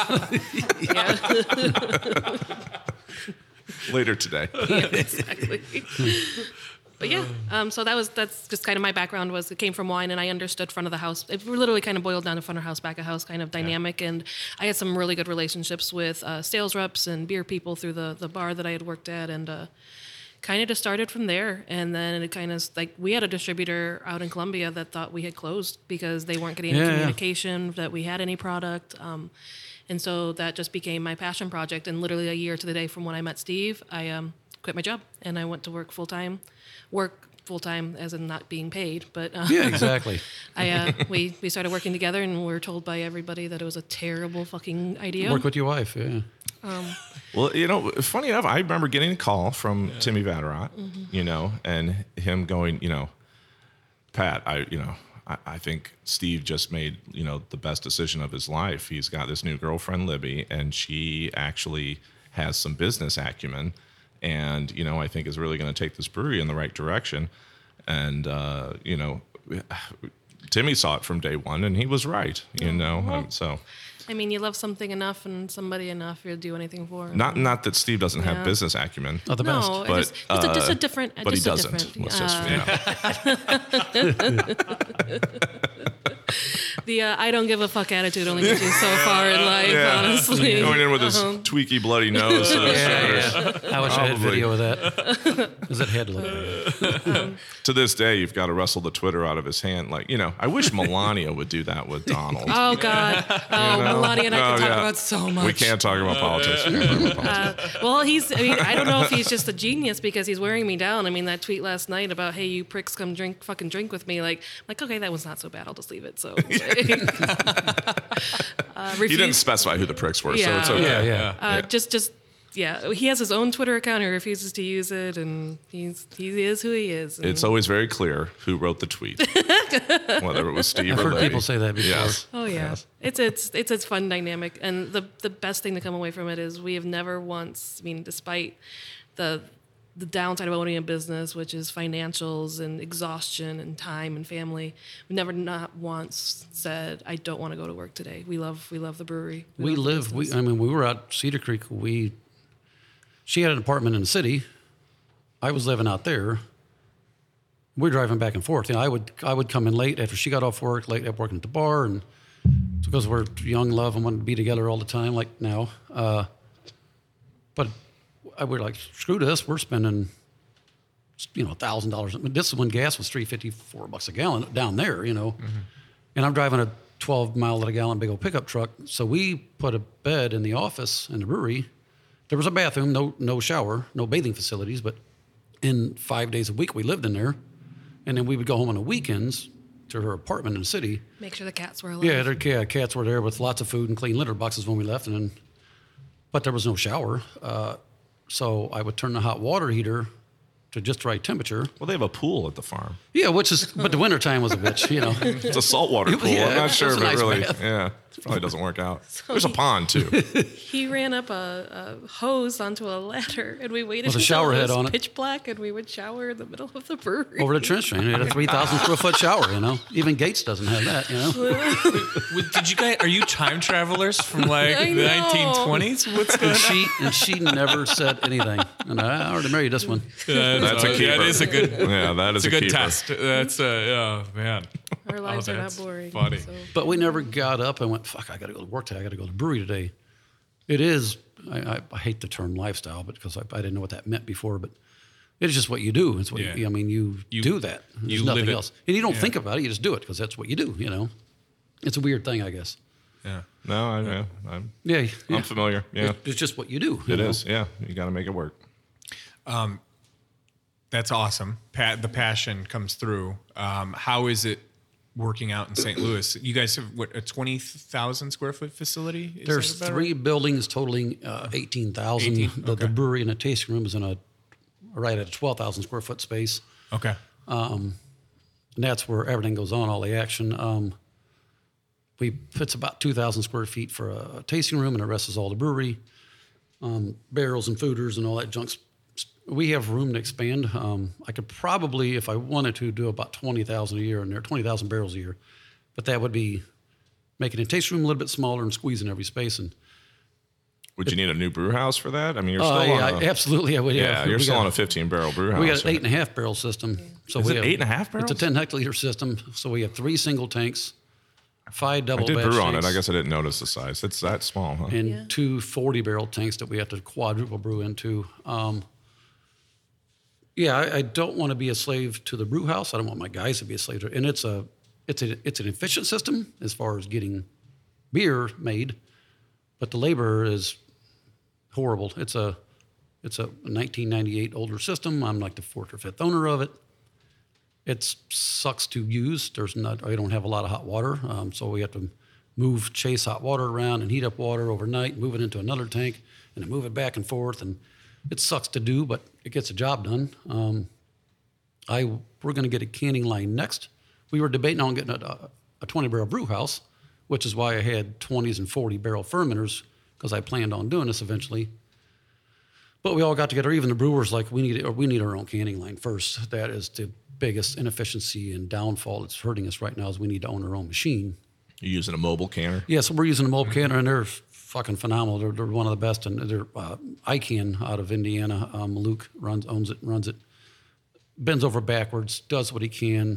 Later today. Yeah, exactly. But yeah, so that's just kind of my background. It came from wine, and I understood front of the house. It literally kind of boiled down to front of house, back of house kind of dynamic. And I had some really good relationships with sales reps and beer people through the bar that I had worked at, and kind of just started from there. And then it kind of like we had a distributor out in Columbia that thought we had closed because they weren't getting any communication that we had any product. And so that just became my passion project. And literally a year to the day from when I met Steve, I quit my job and I went to work full time. Work full time as in not being paid, but Yeah, exactly. we started working together, and we were told by everybody that it was a terrible fucking idea. Work with your wife, yeah. Well, you know, funny enough, I remember getting a call from Timmy Vatterott, you know, and him going, you know, Pat, I think Steve just made, you know, the best decision of his life. He's got this new girlfriend, Libby, and she actually has some business acumen. And, you know, I think is really going to take this brewery in the right direction. And, you know, Timmy saw it from day one, and he was right, you know. So, I mean, you love something enough and somebody enough, you'll do anything for it. not that Steve doesn't have business acumen. Not the best. No, But, just a different. But he just a doesn't. different, Let's just, you know. The I don't give a fuck attitude only gets you so far in life, honestly. Going in with his tweaky, bloody nose. To the distributors. I wish I had Probably. video of that. Because it had to look. To this day, you've got to wrestle the Twitter out of his hand. Like, you know, I wish Melania would do that with Donald. Oh God! Oh, You know? Melania and I can Oh, talk yeah. about so much. We can't talk about politics. We can't talk about politics. Well, I don't know if he's just a genius because he's wearing me down. I mean, that tweet last night about, hey, you pricks, come fucking drink with me. Like, okay, that was not so bad. I'll just leave it. So, He didn't specify who the pricks were, so it's Yeah. okay. Yeah. he has his own Twitter account. He refuses to use it, and he is who he is. And It's always very clear who wrote the tweet, whether it was Steve I've or heard Libby. people say that before. Yes. Oh yeah, it's a fun dynamic, and the best thing to come away from it is we have never once. I mean, despite the downside of owning a business, which is financials and exhaustion and time and family, we never not once said, "I don't want to go to work today." We love the brewery. We love the business. we were out Cedar Creek. She had an apartment in the city. I was living out there. We're driving back and forth. You know, I would come in late after she got off work, late up working at the bar, and because we're young, love, and want to be together all the time, like now. But we're like, screw this. We're spending $1,000. I mean, this is when gas was $3.54 a gallon down there, And I'm driving a 12-mile-a-gallon big old pickup truck. So we put a bed in the office in the brewery. There was a bathroom, no shower, no bathing facilities, but in 5 days a week we lived in there. And then we would go home on the weekends to her apartment in the city. Make sure the cats were alive. Yeah, their cats were there with lots of food and clean litter boxes when we left. But there was no shower. So I would turn the hot water heater to just the right temperature. Well, they have a pool at the farm. Yeah, but the wintertime was a bitch, It's a saltwater pool. Yeah, I'm not sure it's if a it nice really, bath. it probably doesn't work out. There's a pond too. He ran up a hose onto a ladder, and we waited With a until shower it head was on it. pitch black, and we would shower in the middle of the brewery. Over the trench drain, we had a 3,000 square foot shower, Even Gates doesn't have that, Did you guys? Are you time travelers from like I the know. 1920s? What's going on? And she never said anything. And I already married this one. That's a keeper. That is a good. Yeah, that is It's a good keeper. test. That's oh man. Our lives are not that's boring. funny. So. But we never got up and went, fuck, I got to go to work today. I got to go to the brewery today. It is, I hate the term lifestyle, but because I didn't know what that meant before, but it's just what you do. It's what Yeah. you do that. There's you nothing live it. else. And you don't think about it. You just do it because that's what you do, It's a weird thing, I guess. Yeah. No, I know. I'm Yeah. familiar. Yeah, It's just what you do. it is. Yeah, you got to make it work. That's awesome. The passion comes through. How is it working out in St. Louis? You guys have a 20,000 square foot facility? Is There's that about 3 buildings totaling 18,000. 18, The okay. brewery and the tasting room is right at a 12,000 square foot space. right? Okay. And that's where everything goes on, all the action. It's about 2,000 square feet for a tasting room, and the rest is all the brewery, barrels and fooders and all that junk. We have room to expand. I could probably, if I wanted to, do about 20,000 a year in there, 20,000 barrels a year. But that would be making the tasting room a little bit smaller and squeezing every space. And Would you need a new brew house for that? I mean, you're still on a, absolutely, I would. yeah, you're We still got- on a 15-barrel brew house. We got an right? 8.5 barrel system. So Is we it have 8.5 barrels? It's a 10 hectoliter system. So we have 3 single tanks, 5 double I did batch brew on it. tanks, I guess I didn't notice the size. It's that small, huh? and Yeah. 2 40-barrel tanks that we have to quadruple brew into. I don't want to be a slave to the brew house. I don't want my guys to be a slave to it. And it's an efficient system as far as getting beer made, but the labor is horrible. It's a 1998 older system. I'm like the 4th or 5th owner of it. It sucks to use. I don't have a lot of hot water, so we have to chase hot water around and heat up water overnight, move it into another tank, and then move it back and forth. And it sucks to do, but it gets the job done. We're going to get a canning line next. We were debating on getting a 20-barrel brew house, which is why I had 20s and 40-barrel fermenters, because I planned on doing this eventually. But we all got together, even the brewers, like we need our own canning line first. That is the biggest inefficiency and downfall that's hurting us right now is we need to own our own machine. You're using a mobile canner? Yeah, so we're using a mobile canner, and they're fucking phenomenal. They're one of the best, and they're ICANN out of Indiana. Luke owns it, runs it. Bends over backwards, does what he can.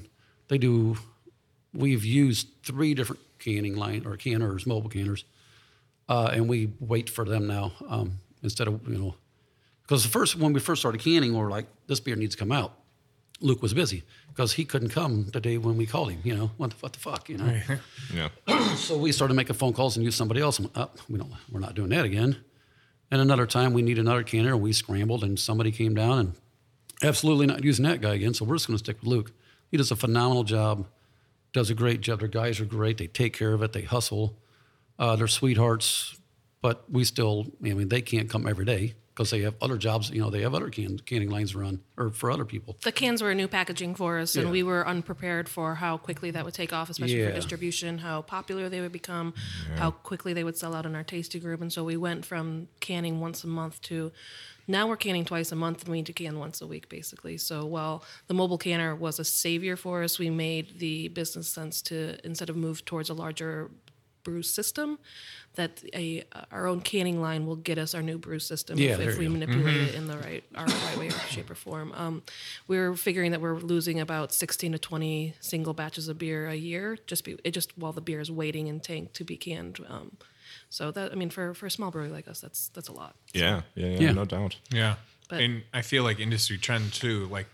We've used 3 different canners, mobile canners, and we wait for them now instead of, because when we first started canning, we were like, this beer needs to come out. Luke was busy because he couldn't come the day when we called him, what the fuck, Yeah. So we started making phone calls and used somebody else. And we're not doing that again. And another time we need another canner, and we scrambled, and somebody came down and absolutely not using that guy again. So we're just going to stick with Luke. He does a phenomenal job, does a great job. Their guys are great. They take care of it. They hustle. They're sweethearts, but they can't come every day because they have other jobs. They have other canning lines run or for other people. The cans were new packaging for us, and Yeah. we were unprepared for how quickly that would take off, especially for Yeah. distribution, how popular they would become, how quickly they would sell out in our tasting group. And so we went from canning once a month to now we're canning twice a month, and we need to can once a week, basically. So while the mobile canner was a savior for us, we made the business sense to, instead of move towards a larger brew system, that our own canning line will get us our new brew system Yeah, if there we you go. manipulate it in the right way or shape or form. We're figuring that we're losing about 16 to 20 single batches of beer a year, just while the beer is waiting in tank to be canned. So that, for a small brewery like us, that's a lot. Yeah, Yeah. no doubt. Yeah. But- And I feel like industry trend too, like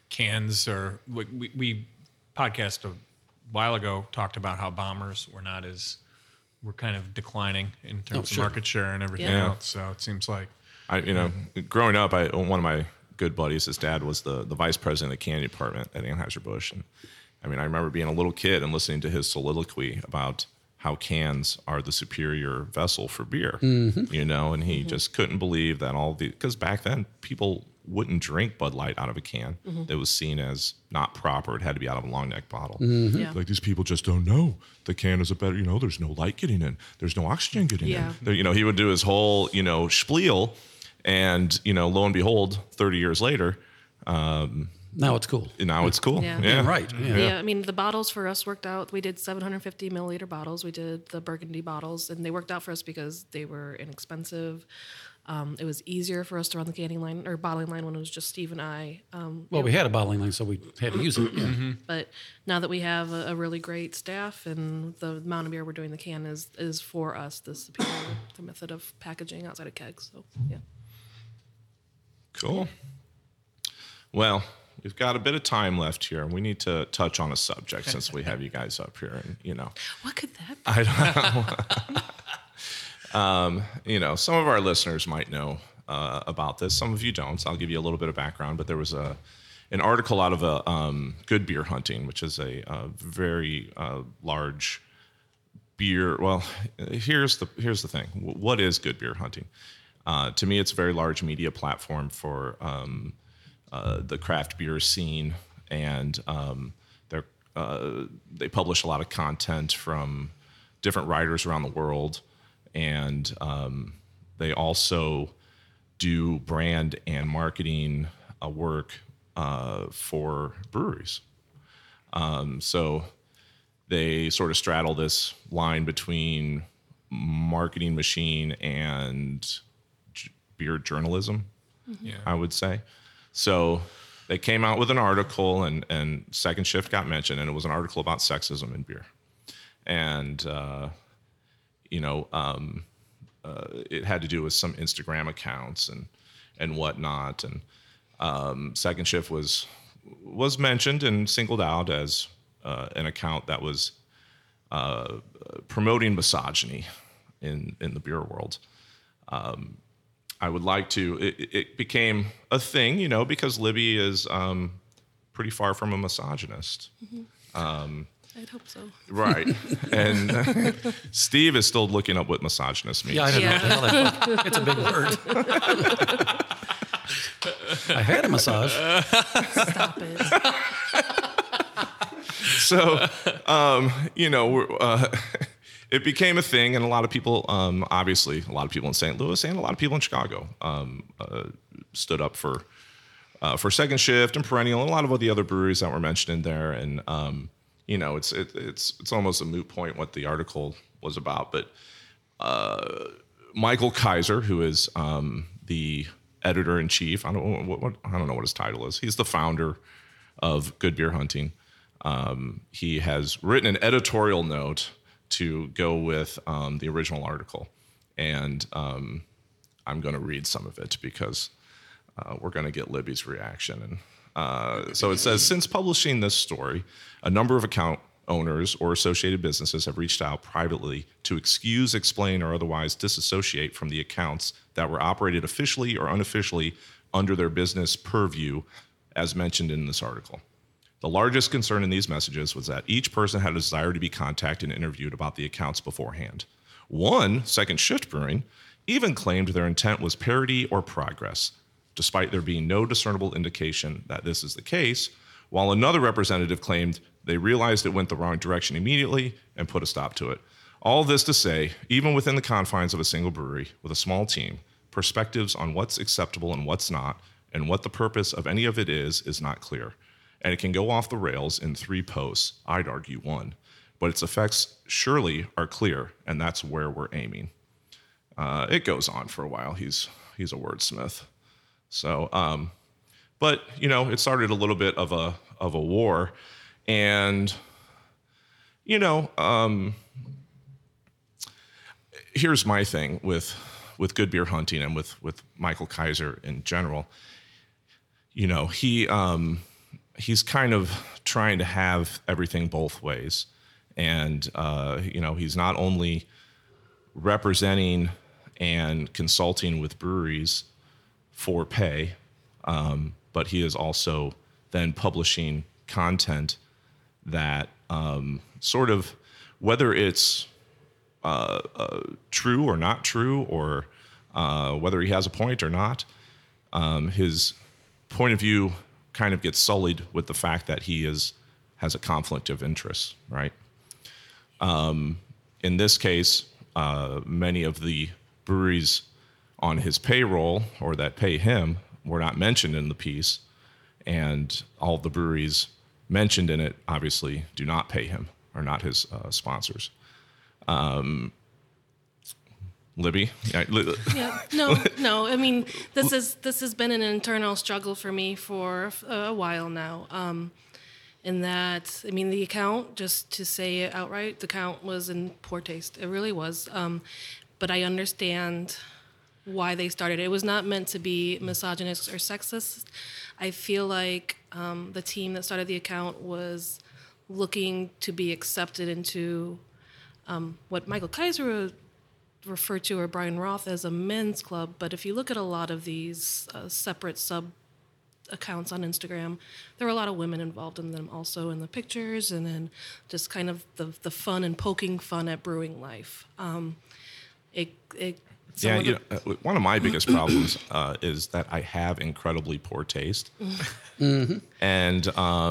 cans or we podcast a while ago talked about how bombers we're kind of declining in terms of market share and everything Yeah. else. So it seems like Growing up, one of my good buddies, his dad was the vice president of the canning department at Anheuser-Busch. And I mean, I remember being a little kid and listening to his soliloquy about how cans are the superior vessel for beer, and he just couldn't believe that because back then people wouldn't drink Bud Light out of a can. It was seen as not proper. It had to be out of a long neck bottle. Yeah. Like, these people just don't know the can is a better, there's no light getting in. There's no oxygen getting in. He would do his whole, spiel, and, lo and behold, 30 years later, Now it's cool. now it's cool. Yeah. Yeah, right. Yeah. Yeah, I mean, the bottles for us worked out. We did 750 milliliter bottles. We did the Burgundy bottles, and they worked out for us because they were inexpensive. It was easier for us to run the canning line or bottling line when it was just Steve and I. Well, we had a bottling line, so we had to use it. Yeah. But now that we have a really great staff and the amount of beer we're doing the can is for us the superior the method of packaging outside of kegs. So yeah. Cool. Well, we've got a bit of time left here, and we need to touch on a subject since we have you guys up here. And What could that be? I don't know. Some of our listeners might know about this. Some of you don't. So I'll give you a little bit of background. But there was an article out of Good Beer Hunting, which is a very large beer. Well, here's the thing. What is Good Beer Hunting? To me, it's a very large media platform for the craft beer scene, and they publish a lot of content from different writers around the world, and they also do brand and marketing work for breweries. So they sort of straddle this line between marketing machine and beer journalism, I would say. So they came out with an article, and Second Shift got mentioned, and it was an article about sexism in beer. And, it had to do with some Instagram accounts and whatnot. And Second Shift was mentioned and singled out as an account that was promoting misogyny in the beer world. I would like to. It became a thing, because Libby is pretty far from a misogynist. I'd hope so. Right. And Steve is still looking up what misogynist means. Yeah, I don't know what the hell that fuck. It's a big word. I had a massage. Stop it. So, it became a thing, and a lot of people, obviously, a lot of people in St. Louis and a lot of people in Chicago stood up for Second Shift and Perennial and a lot of the other breweries that were mentioned in there. And it's almost a moot point what the article was about. But Michael Kaiser, who is the editor in chief, I don't know what his title is. He's the founder of Good Beer Hunting. He has written an editorial note to go with the original article, and I'm going to read some of it because we're going to get Libby's reaction. And so it says, since publishing this story, a number of account owners or associated businesses have reached out privately to excuse, explain, or otherwise disassociate from the accounts that were operated officially or unofficially under their business purview, as mentioned in this article. The largest concern in these messages was that each person had a desire to be contacted and interviewed about the accounts beforehand. One, Second Shift Brewing, even claimed their intent was parody or progress, despite there being no discernible indication that this is the case, while another representative claimed they realized it went the wrong direction immediately and put a stop to it. All this to say, even within the confines of a single brewery with a small team, perspectives on what's acceptable and what's not, and what the purpose of any of it is not clear. And it can go off the rails in 3 posts, I'd argue 1. But its effects surely are clear, and that's where we're aiming. It goes on for a while. He's a wordsmith. So, but it started a little bit of a war, and here's my thing with Good Beer Hunting and with Michael Kaiser in general. he's kind of trying to have everything both ways. And, he's not only representing and consulting with breweries for pay, but he is also then publishing content that sort of, whether it's true or not true, or whether he has a point or not, his point of view kind of gets sullied with the fact that he has a conflict of interest, right? In this case, many of the breweries on his payroll or that pay him were not mentioned in the piece, and all the breweries mentioned in it obviously do not pay him, are not his sponsors. Libby? Yeah, no. I mean, this has been an internal struggle for me for a while now. In that, I mean, the account, just to say it outright, the account was in poor taste. It really was. But I understand why they started it. It was not meant to be misogynist or sexist. I feel like the team that started the account was looking to be accepted into what Michael Kaiser referred to, or Brian Roth, as a men's club. But if you look at a lot of these separate sub accounts on Instagram, there were a lot of women involved in them also, in the pictures, and then just kind of the fun and poking fun at brewing life. One of my biggest problems is that I have incredibly poor taste. Mm-hmm. And,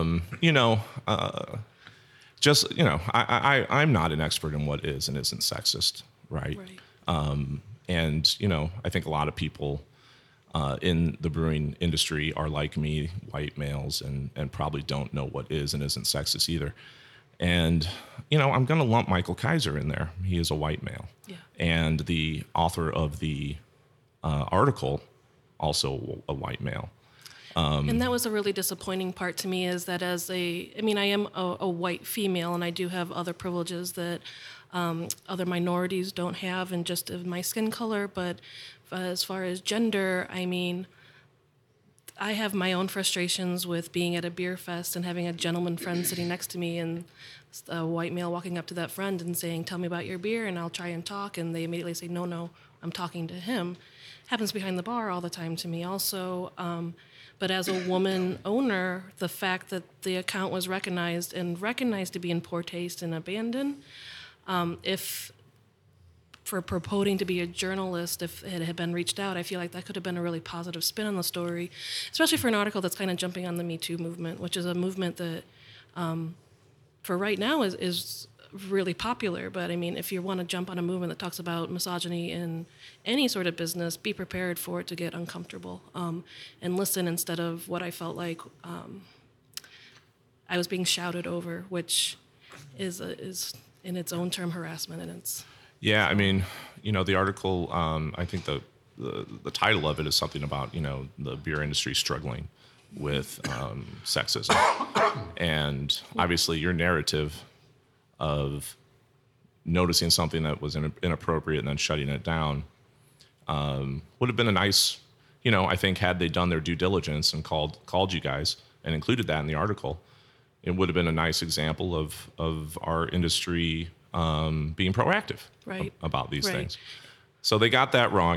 I'm not an expert in what is and isn't sexist, right? And, I think a lot of people in the brewing industry are like me, white males, and probably don't know what is and isn't sexist either. And, I'm going to lump Michael Kaiser in there. He is a white male. Yeah. And the author of the article, also a white male. And that was a really disappointing part to me, is that I am a white female, and I do have other privileges that other minorities don't have, and just of my skin color. But as far as gender, I mean, I have my own frustrations with being at a beer fest and having a gentleman friend sitting next to me, and a white male walking up to that friend and saying, "Tell me about your beer," and I'll try and talk, and they immediately say, "No, I'm talking to him." Happens behind the bar all the time to me also. But as a woman owner, the fact that the account was recognized to be in poor taste and abandoned, if for purporting to be a journalist, if it had been reached out, I feel like that could have been a really positive spin on the story, especially for an article that's kind of jumping on the Me Too movement, which is a movement that, for right now, is really popular. But I mean, if you want to jump on a movement that talks about misogyny in any sort of business, be prepared for it to get uncomfortable, and listen, instead of what I felt like I was being shouted over, which is in its own term harassment, and it's. Yeah, I mean, the article, I think the title of it is something about, the beer industry struggling with sexism. And obviously your narrative of noticing something that was inappropriate and then shutting it down would have been a nice, I think had they done their due diligence and called you guys and included that in the article, it would have been a nice example of our industry being proactive about these things. So they got that wrong.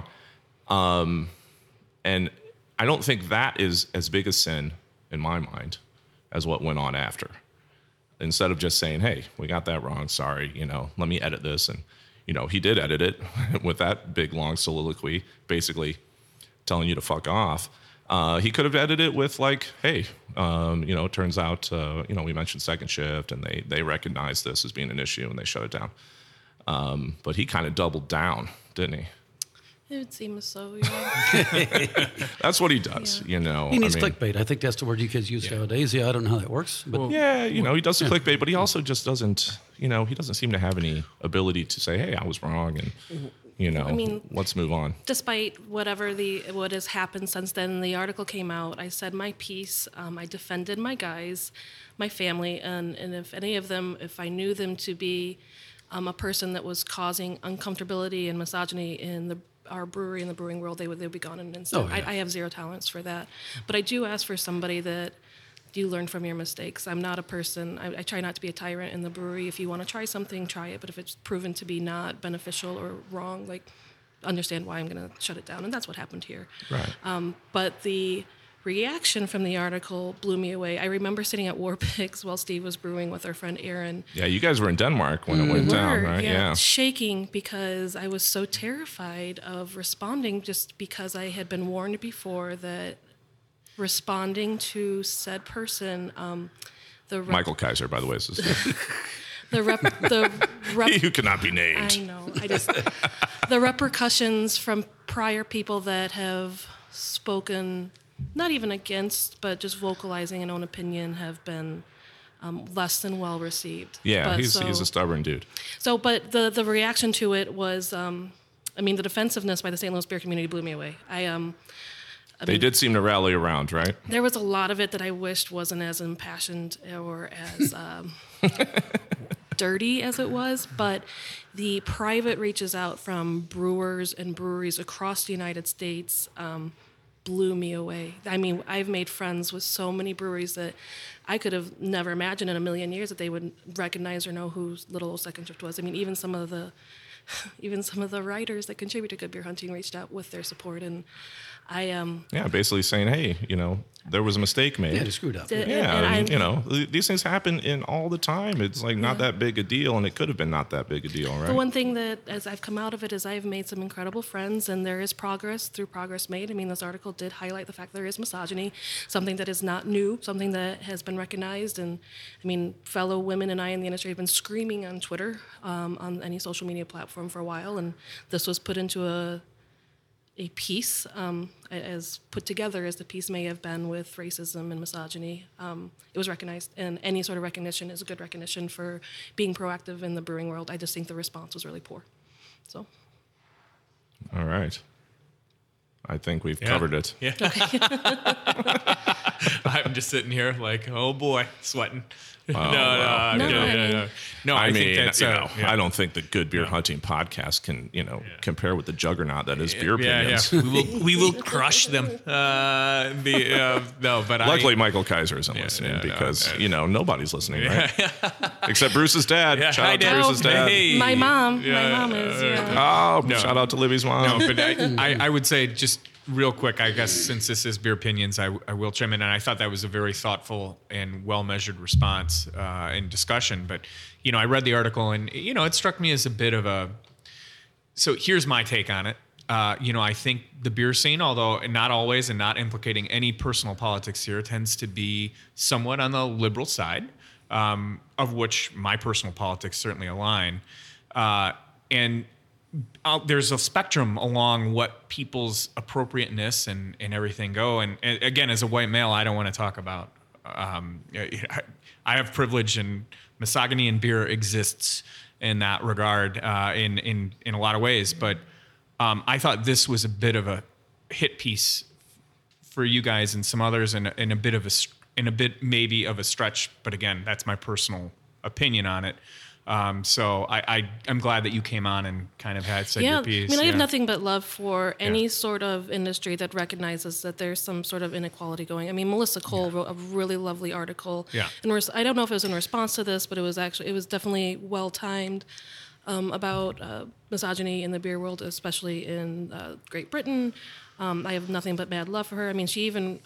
And I don't think that is as big a sin in my mind as what went on after. Instead of just saying, "Hey, we got that wrong, sorry, let me edit this." And, he did edit it with that big, long soliloquy, basically telling you to fuck off. He could have edited it with like, "Hey, it turns out, we mentioned second shift and they recognize this as being an issue and they shut it down." But he kind of doubled down, didn't he? It would seem so, yeah. That's what he does, He needs clickbait. I think that's the word you kids use nowadays. Yeah, I don't know how that works. But he does the clickbait, but he also just doesn't, he doesn't seem to have any ability to say, "Hey, I was wrong," and, let's move on. Despite what has happened since then, the article came out, I said my piece, I defended my guys, my family, and if any of them, if I knew them to be a person that was causing uncomfortability and misogyny in our brewery and the brewing world, they would be gone in an instant. I have zero tolerance for that. But I do ask for somebody that you learn from your mistakes. I'm not a person, I try not to be a tyrant in the brewery. If you want to try something, try it. But if it's proven to be not beneficial or wrong, like, understand why I'm going to shut it down. And that's what happened here. Right. But the reaction from the article blew me away. I remember sitting at War Pigs while Steve was brewing with our friend Aaron. Yeah, you guys were in Denmark when it went down, right? Yeah, shaking because I was so terrified of responding, just because I had been warned before that responding to said person, Michael Kaiser, by the way, is his name. You cannot be named. I know. The repercussions from prior people that have spoken, not even against, but just vocalizing an own opinion, have been less than well received. Yeah, he's a stubborn dude. So, but the reaction to it was, the defensiveness by the St. Louis beer community blew me away. They did seem to rally around, right? There was a lot of it that I wished wasn't as impassioned or as dirty as it was, but the private reaches out from brewers and breweries across the United States blew me away. I mean, I've made friends with so many breweries that I could have never imagined in a million years that they would recognize or know who Little Old Second Shift was. I mean, even some of the writers that contribute to Good Beer Hunting reached out with their support, and basically saying, hey, there was a mistake made. Yeah, they screwed up. These things happen in all the time. It's like not that big a deal, and it could have been not that big a deal, right? The one thing that, as I've come out of it, is I've made some incredible friends, and there is progress through progress made. I mean, this article did highlight the fact there is misogyny, something that is not new, something that has been recognized. And I mean, fellow women and I in the industry have been screaming on Twitter, on any social media platform for a while, and this was put into a piece, as put together as the piece may have been with racism and misogyny. It was recognized, and any sort of recognition is a good recognition for being proactive in the brewing world. I just think the response was really poor. So. All right. I think we've covered it. Yeah. Okay. I'm just sitting here like, oh boy, sweating. No. I mean, think that's, I don't think the Good Beer Hunting podcast can, compare with the juggernaut that is Beer Opinions. Yeah. We will crush them. Luckily, Michael Kaiser isn't listening because nobody's listening, right? Except Bruce's dad. Yeah, shout out to Bruce's dad. Hey. My mom is. Shout out to Libby's mom. No, but I would say just real quick, I guess, since this is Beer Opinions, I will chime in, and I thought that was a very thoughtful and well-measured response and discussion. But, I read the article, and, it struck me as a bit of a... So here's my take on it. I think the beer scene, although not always and not implicating any personal politics here, tends to be somewhat on the liberal side, of which my personal politics certainly align. And there's a spectrum along what people's appropriateness and everything go. And again, as a white male, I don't want to talk about, I have privilege, and misogyny in beer exists in that regard, in a lot of ways. But I thought this was a bit of a hit piece for you guys and some others, and a bit maybe of a stretch. But again, that's my personal opinion on it. So I'm glad that you came on and kind of said your piece. I have nothing but love for any sort of industry that recognizes that there's some sort of inequality going. I mean, Melissa Cole wrote a really lovely article. Yeah. I don't know if it was in response to this, but it was definitely well timed, about misogyny in the beer world, especially in Great Britain. I have nothing but mad love for her. I mean, she even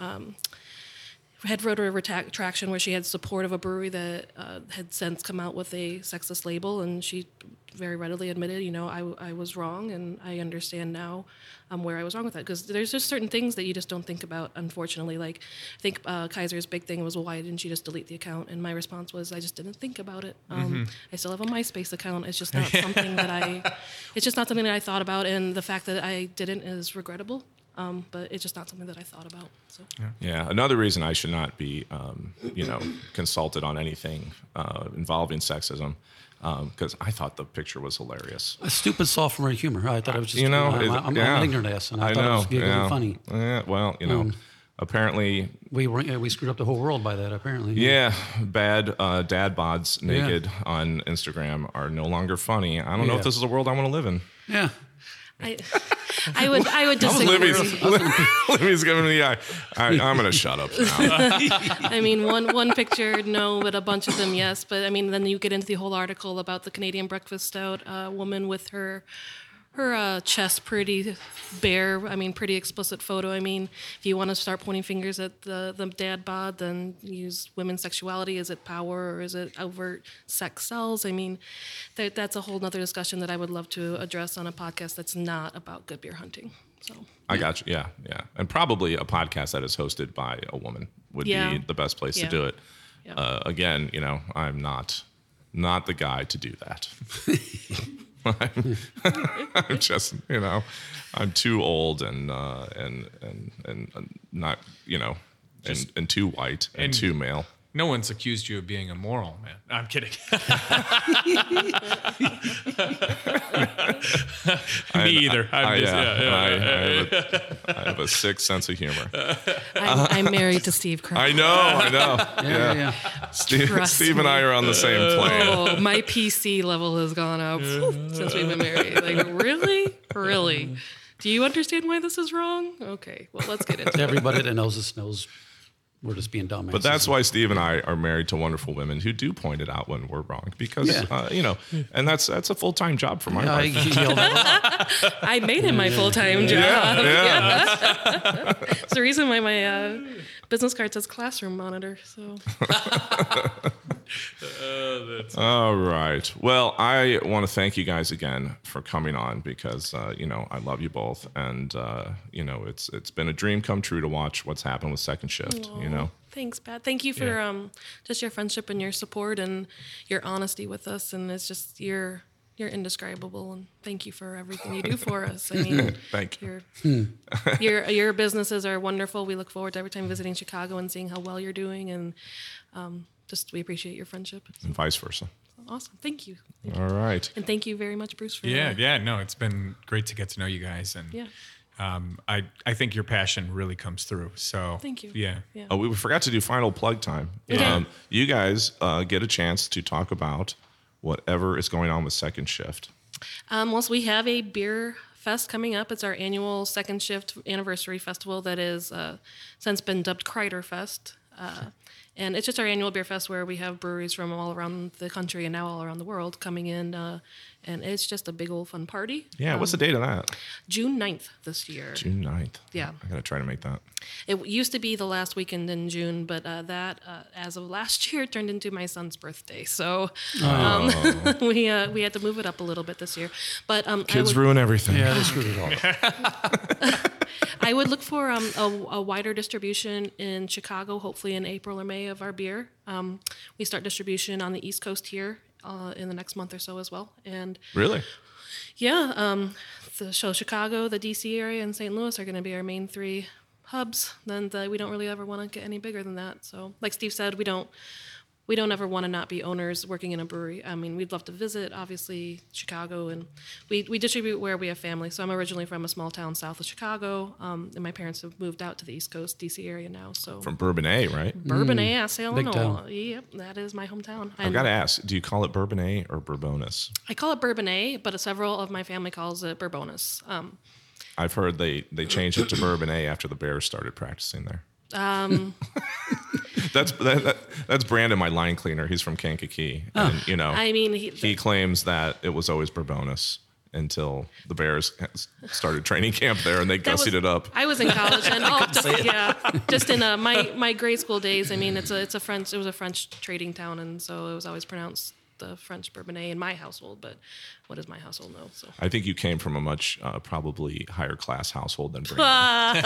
had wrote a retraction where she had support of a brewery that had since come out with a sexist label, and she very readily admitted, I was wrong, and I understand now where I was wrong with that. Because there's just certain things that you just don't think about, unfortunately. Like, I think Kaiser's big thing was, well, why didn't she just delete the account? And my response was, I just didn't think about it. I still have a MySpace account. It's just not something that I thought about, and the fact that I didn't is regrettable. But it's just not something that I thought about. So. Yeah. Another reason I should not be, consulted on anything involving sexism, because I thought the picture was hilarious. A stupid sophomore humor. I thought it was just, I'm an ignorant ass, and I thought it was giggly and funny. Yeah. Well, apparently we screwed up the whole world by that. Apparently. Yeah. Bad dad bods naked on Instagram are no longer funny. I don't know if this is a world I want to live in. Yeah. I would disagree. Libby's giving me the eye. I'm going to shut up now. I mean, one picture, no, but a bunch of them, yes. But I mean, then you get into the whole article about the Canadian breakfast stout woman with her chest pretty bare. I mean, pretty explicit photo. I mean, if you want to start pointing fingers at the dad bod, then use women's sexuality. Is it power or is it overt sex sells? I mean, that's a whole nother discussion that I would love to address on a podcast that's not about good beer hunting. So I got you. Yeah. And probably a podcast that is hosted by a woman would be the best place to do it. Yeah. Again, I'm not the guy to do that. I'm just, I'm too old and not, and too white and too male. No one's accused you of being immoral, man. I'm kidding. Me either. I have a sick sense of humor. I'm married to Steve Crow. I know. Yeah. Steve and I are on the same plane. Oh, my PC level has gone up since we've been married. Like, really? Do you understand why this is wrong? Okay, well, let's get into it. Everybody that knows us knows we're just being dumbasses. But that's why Steve and I are married to wonderful women who do point it out when we're wrong, because and that's a full-time job for my wife. I made it my full-time job. Yeah. It's the reason why my business card says classroom monitor. So. All right. Well, I want to thank you guys again for coming on because I love you both, and it's been a dream come true to watch what's happened with Second Shift. Thanks, Pat. Thank you for just your friendship and your support and your honesty with us, and it's just you're indescribable, and thank you for everything you do for us. I mean, thank you. Your businesses are wonderful. We look forward to every time visiting Chicago and seeing how well you're doing, and we appreciate your friendship. And vice versa. Awesome. Thank you. All right. And thank you very much, Bruce, for No, it's been great to get to know you guys, and I think your passion really comes through. So thank you. Yeah. Oh, we forgot to do final plug time. Okay. You guys get a chance to talk about whatever is going on with Second Shift. So we have a beer fest coming up. It's our annual Second Shift anniversary festival that is since been dubbed Kreider Fest. And it's just our annual beer fest where we have breweries from all around the country and now all around the world coming in. And it's just a big old fun party. Yeah, what's the date of that? June 9th this year. June 9th. Yeah. I got to try to make that. It used to be the last weekend in June, but that, as of last year, turned into my son's birthday. So we had to move it up a little bit this year. But kids ruin everything. Yeah, they screwed it all. I would look for a wider distribution in Chicago, hopefully in April or May of our beer. We start distribution on the East Coast here in the next month or so as well. And really? Yeah. So Chicago, the DC area, and St. Louis are going to be our main three hubs. Then we don't really ever want to get any bigger than that. So like Steve said, we don't ever want to not be owners working in a brewery. I mean, we'd love to visit, obviously, Chicago, and we distribute where we have family. So I'm originally from a small town south of Chicago, and my parents have moved out to the East Coast, DC area now. So from Bourbonnais, right? Bourbonnais, Illinois. Big town. Yep, that is my hometown. I've got to ask, do you call it Bourbonnais or Bourbonnais? I call it Bourbonnais, but several of my family calls it Bourbonnais. I've heard they changed it to Bourbonnais after the Bears started practicing there. That's Brandon, my line cleaner. He's from Kankakee, and I mean, he claims that it was always Bourbonnais until the Bears started training camp there, and they gussied it up. I was in college, and just in my grade school days. I mean, it was a French trading town, and so it was always pronounced the French Bourbonnais in my household. But what does my household know? So I think you came from a much probably higher class household than Brandon.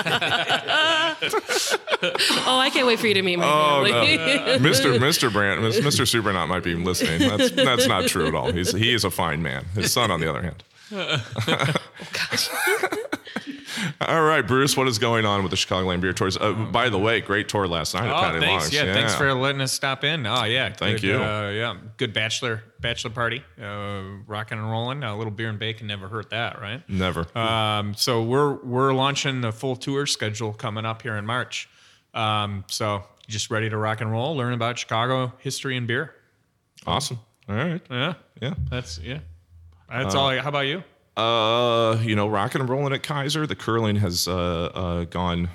Oh, I can't wait for you to meet my family. No. Mr. Supernaut might be listening. That's not true at all. He is a fine man. His son, on the other hand. Oh gosh. All right, Bruce, what is going on with the Chicagoland Beer Tours? By the way, great tour last night at Patty thanks. Long's. Yeah, thanks for letting us stop in. Oh, yeah. Thank you. you. Good bachelor party, rocking and rolling. A little beer and bacon never hurt that, right? Never. So we're launching the full tour schedule coming up here in March. So just ready to rock and roll, learn about Chicago history and beer. Awesome. All right. Yeah. Yeah. That's all. How about you? Rocking and rolling at Kaiser. The curling has gone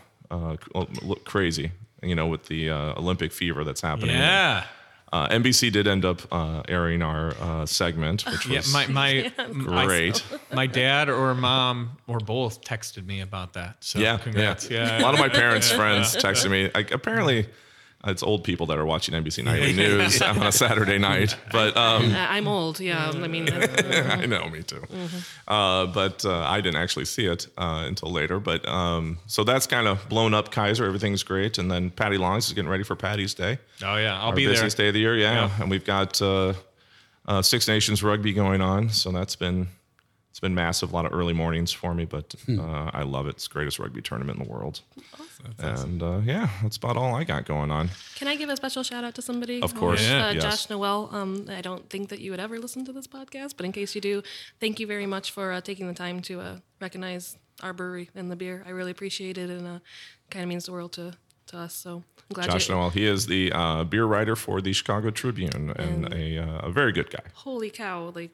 crazy, with the Olympic fever that's happening. Yeah. NBC did end up airing our segment, which was great. My dad or mom or both texted me about that. So congrats. Yeah. A lot of my parents' friends texted me. Apparently, it's old people that are watching NBC Nightly News on a Saturday night. But I'm old. Yeah, I mean, I know, me too. But I didn't actually see it until later. But so that's kind of blown up Kaiser. Everything's great, and then Patty Longs is getting ready for Patty's Day. Oh yeah, I'll Our be there. Busiest day of the year, yeah. And we've got Six Nations rugby going on, so it's been massive. A lot of early mornings for me, but I love it. It's the greatest rugby tournament in the world. Awesome. And that's about all I got going on. Can I give a special shout out to somebody? Of course. Yes. Josh Noel. I don't think that you would ever listen to this podcast, but in case you do, thank you very much for taking the time to recognize our brewery and the beer. I really appreciate it, and kind of means the world to us. So I'm glad Josh Noel. He is the beer writer for the Chicago Tribune and a very good guy. Holy cow! Like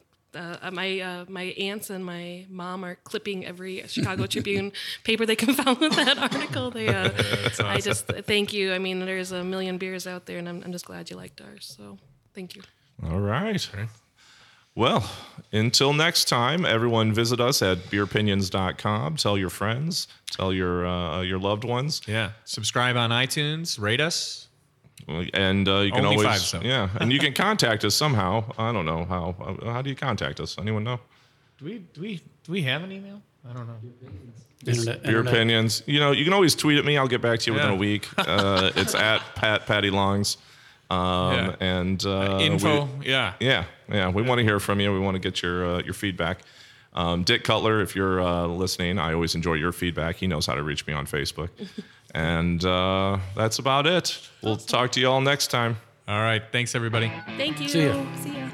my aunts and my mom are clipping every Chicago Tribune paper they can find with that article. Awesome. I just thank you. I mean, there's a million beers out there, and I'm just glad you liked ours. So thank you. All right. Well, until next time, everyone visit us at beeropinions.com. Tell your friends, tell your loved ones. Yeah. Subscribe on iTunes, rate us. And you can Only always 5, so. Yeah, and you can contact us somehow. I don't know how do you contact us? Anyone know? Do we have an email? I don't know. Beer Opinions. You can always tweet at me. I'll get back to you within a week. It's at Patty Longs. And info. Yeah. We want to hear from you. We want to get your feedback. Dick Cutler, if you're listening, I always enjoy your feedback. He knows how to reach me on Facebook. And that's about it. We'll talk to you all next time. All right. Thanks, everybody. Thank you. See ya. See ya.